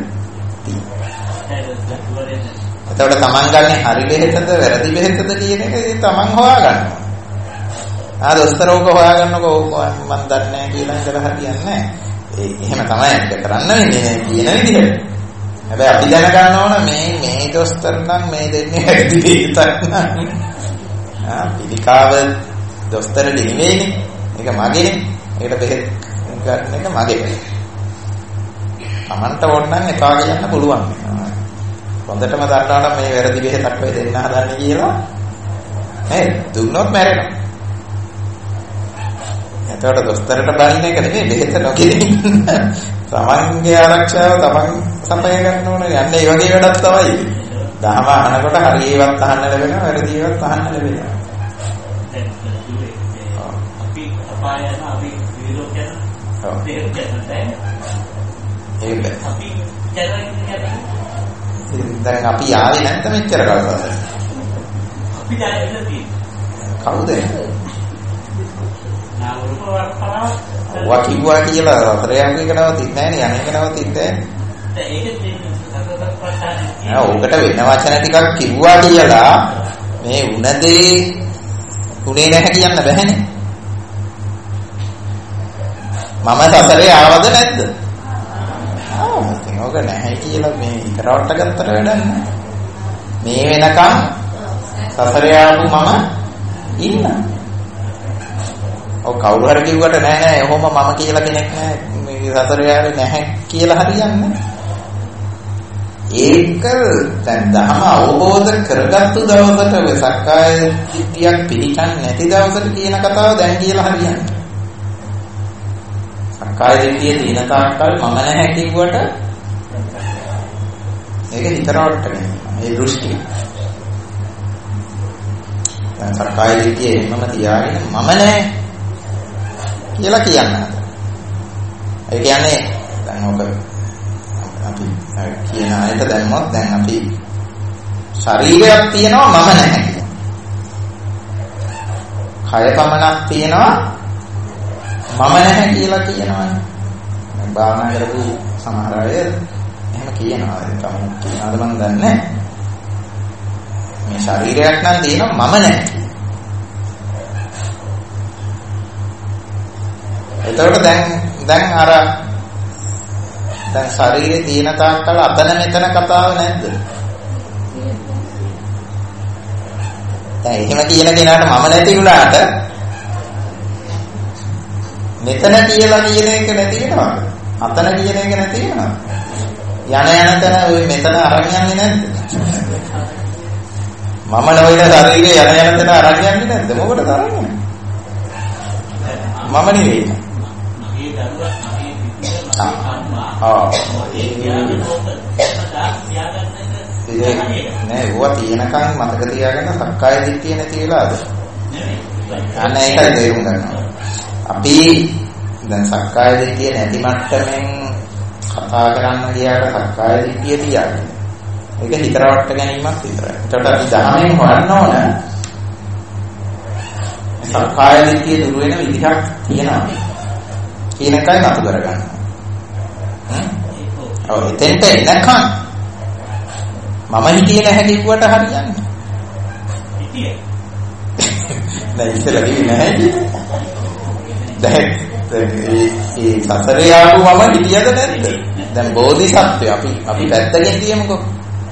එතකොට තමන් ගන්න හරි බෙහෙතද වැරදි බෙහෙතද කියන එක තමන් හොයාගන්නවා. දොස්තර ඕක හොයාගන්නකො මම දන්නේ නැහැ කියලා ඉතල හරියන්නේ නැහැ. එහෙම තමයි ඒක කරන්න වෙන්නේ කියන විදිහට. හැබැයි අපි දැනගන්න ඕන මේ දොස්තර නම් මේ දෙන්නේ වැරදි බෙහෙතක් නම් පිළිකාව දොස්තර දෙන්නේනේ. ඒක මගේනේ. ඒකට බෙහෙත් ගන්න එක මගේ. තමන්ට ඕන නම් එපා කියන්න පුළුවන්. හොඳටම දන්නවා මේ වැරදි බෙහෙතක් වෙයි දෙන්න හදන්නේ කියලා නේද? දුන්නොත් මැරෙනවා. එතකොට දොස්තරට බලින්න එක නෙමෙයි බෙහෙත නොකියන. තමන්ගේ ආරක්ෂාව තමන් සපය ගන්න ඕනේ. යන්නේ මේ වගේ වැඩක් තමයි. දහම අහනකොට හරි ඒවත් අහන්න ලැබෙනවා, වැරදි ඒවත් අහන්න ලැබෙනවා. අපි අපාය යන අපි විරෝධ කරන ඒක අපි දැන් අපි ආවේ නැත්නම් මෙච්චර කාලයක්. අපි දැනෙන්නේ කවුද? වකිව්වා කියලා රතරයක් එක නවතින්නේ නැහැ නේ. අනේක නවතින්නේ නැහැ. ඕකට වෙන වචන ටිකක් කිව්වා කියලා මේ උනදේ උනේ නැහැ කියන්න බෑනේ. මම සසරේ ආවද නැද්ද? ඉතින් ඕක නැහැ කියලා මේ ඉතරවට ගත්තට වැඩක් නැහැ. මේ වෙනකම් සසරේ ආපු මම ඉන්නවා. ඔව් කවුරු හරි කිව්වට නෑ ඔහොම මම කියලා කෙනෙක් නෑ මේ සතරේ ආවේ නැහැ කියලා හරියන්නේ. ඒක දැන් ධර්ම අවබෝධ කරගත්තු දවසට සක්කාය දිට්ඨියක් පිළිගන්නේ නැති දවසට කියන කතාව දැන් කියලා හරියන්නේ. සක්කාය දිට්ඨිය තියෙන තාක්කල් මම නැහැ කිව්වට ඒක හිතරවට නෙමෙයි. ඒ දෘෂ්ටි. දැන් සක්කාය දිට්ඨිය එන්නම තියාගෙන මම නැහැ කියලා කියන්න. ඒ කියන්නේ දැන් ඔබ අපි කියන අයට දැම්මොත් දැන් අපි ශරීරයක් තියෙනවා මම නැහැ කියලා. කය පමණක් තියෙනවා මම නැහැ කියලා කියනවානේ. භාවනා කරපු සමහර අය එහෙම කියනවා. ඒක තමයි කියනවාද මම දන්නේ නැහැ. මේ ශරීරයක් නම් තියෙනවා මම නැහැ. එතකොට දැන් අර දැන් ශරීරේ තියෙන තාක්කල් අතන මෙතන කතාව නැද්ද? දැන් එහෙම කියන කෙනාට මම නැති වුණාට මෙතන කියලා කියන එක නැති වෙනවා. අතන කියන එක නැති වෙනවා. යන තැන ওই මෙතන අරන් යන්නේ නැද්ද? මම නොවන ශරීරේ යන තැන අරන් යන්නේ නැද්ද? මොකටද අරන් යන්නේ? මම නෙවෙයි. නෑ ඔවා තියෙනකන් මතක තියාගන්න සක්කාය දිට්ඨිය නැති වෙලාද? අන්න ඒකයි තේරුම් ගන්නවා. අපි දැන් සක්කාය දිට්ඨිය නැති මට්ටමින් කතා කරන්න ගියාට සක්කාය දිට්ඨිය තියාගන්න. ඒක හිතරවට ගැනීමක් විතරයි. ඒකට අපි ධර්මයෙන් හොයන්න ඕන සක්කාය දිට්ඨිය දුර වෙන විදිහක් තියෙනවා. කියන එකයි නතු කරගන්න. ඔව් එතෙන්ට එනකන් මම හිතියේ නැහැ කිව්වට හරියන්නේ. හිතියේ. දැන් ඉතලා කිව්වේ නැහැ කියන්නේ. දැන් ඒ සසරේ ආපු මම හිතියද නැද්ද? දැන් බෝධිසත්වය අපි පැත්තකින් තියමුකෝ.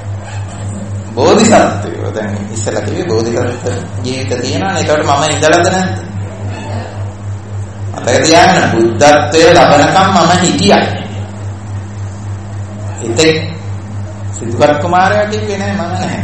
බෝධිසත්වය දැන් ඉස්සලා කිව්වේ බෝධිසත්ව ජීවිත තියෙනවානේ. ඒකට මම ඉඳලාද නැද්ද? මතක තියාගන්න බුද්ධත්වයේ ලබනකම් මම හිතියා. ඉතින් සිද්ධාර්ථ කුමාරයා කිව්වේ නෑ මම නැහැ.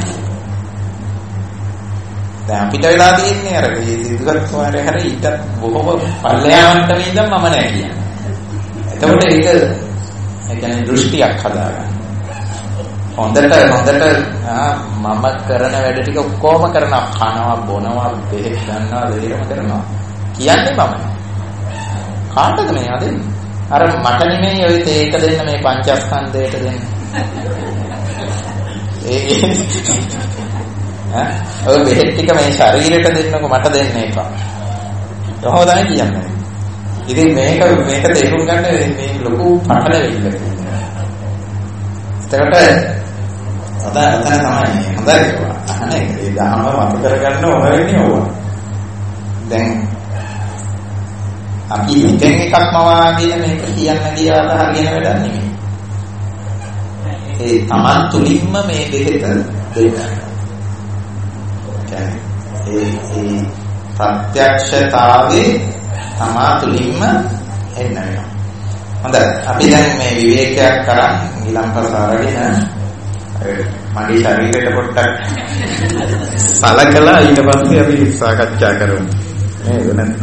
දැන් අපිට වෙලා තියෙන්නේ අර මේ සිද්ධාර්ථ කුමාරයා හැර ඊට බොහොම පල්ලෙහාට ඉඳන් මම නැහැ කියන්නේ. එතකොට ඒක ඒ කියන්නේ දෘෂ්ටියක් හදාගන්න. හොඳට මම කරන වැඩ ටික ඔක්කොම කරනවා. කනවා බොනවා බෙහෙත් ගන්නවා දෙයම කරනවා. කියන්නේ මම. කාටද මේ අදින්නේ? අර මට නෙමෙයි ඔය තේක දෙන්න මේ පංචස්කන්ධයට දෙන්න. ඔය බෙහෙත් ටික මේ ශරීරයට දෙන්නකො මට දෙන්න එපා. කොහොමද කියන්නේ? ඉතින් මේක තේරුම් ගන්න මේ ලොකු පටලවිල්ල. එතකොට අද තමයි හොඳයි. අහන්නේ ඒ ධර්ම මත කරගන්න ඕනෙන්නේ ඕවා. දැන් අපි මෙතෙන් එකක් මවාගෙන මේක කියන්න ගියාට හරියන වැඩක් නෙමෙයි. ඒ තමන් තුලින්ම මේ බෙහෙත දෙන්න. ඒ ප්‍රත්‍යක්ෂතාවේ තමා තුලින්ම එන්න වෙනවා. හොඳයි. අපි දැන් මේ විවේකයක් කරන් ඊළඟට අරගෙන මගේ ශරීරයට පොට්ටක් සලකලා ඊට පස්සේ අපි සාකච්ඡා කරමු. නේද?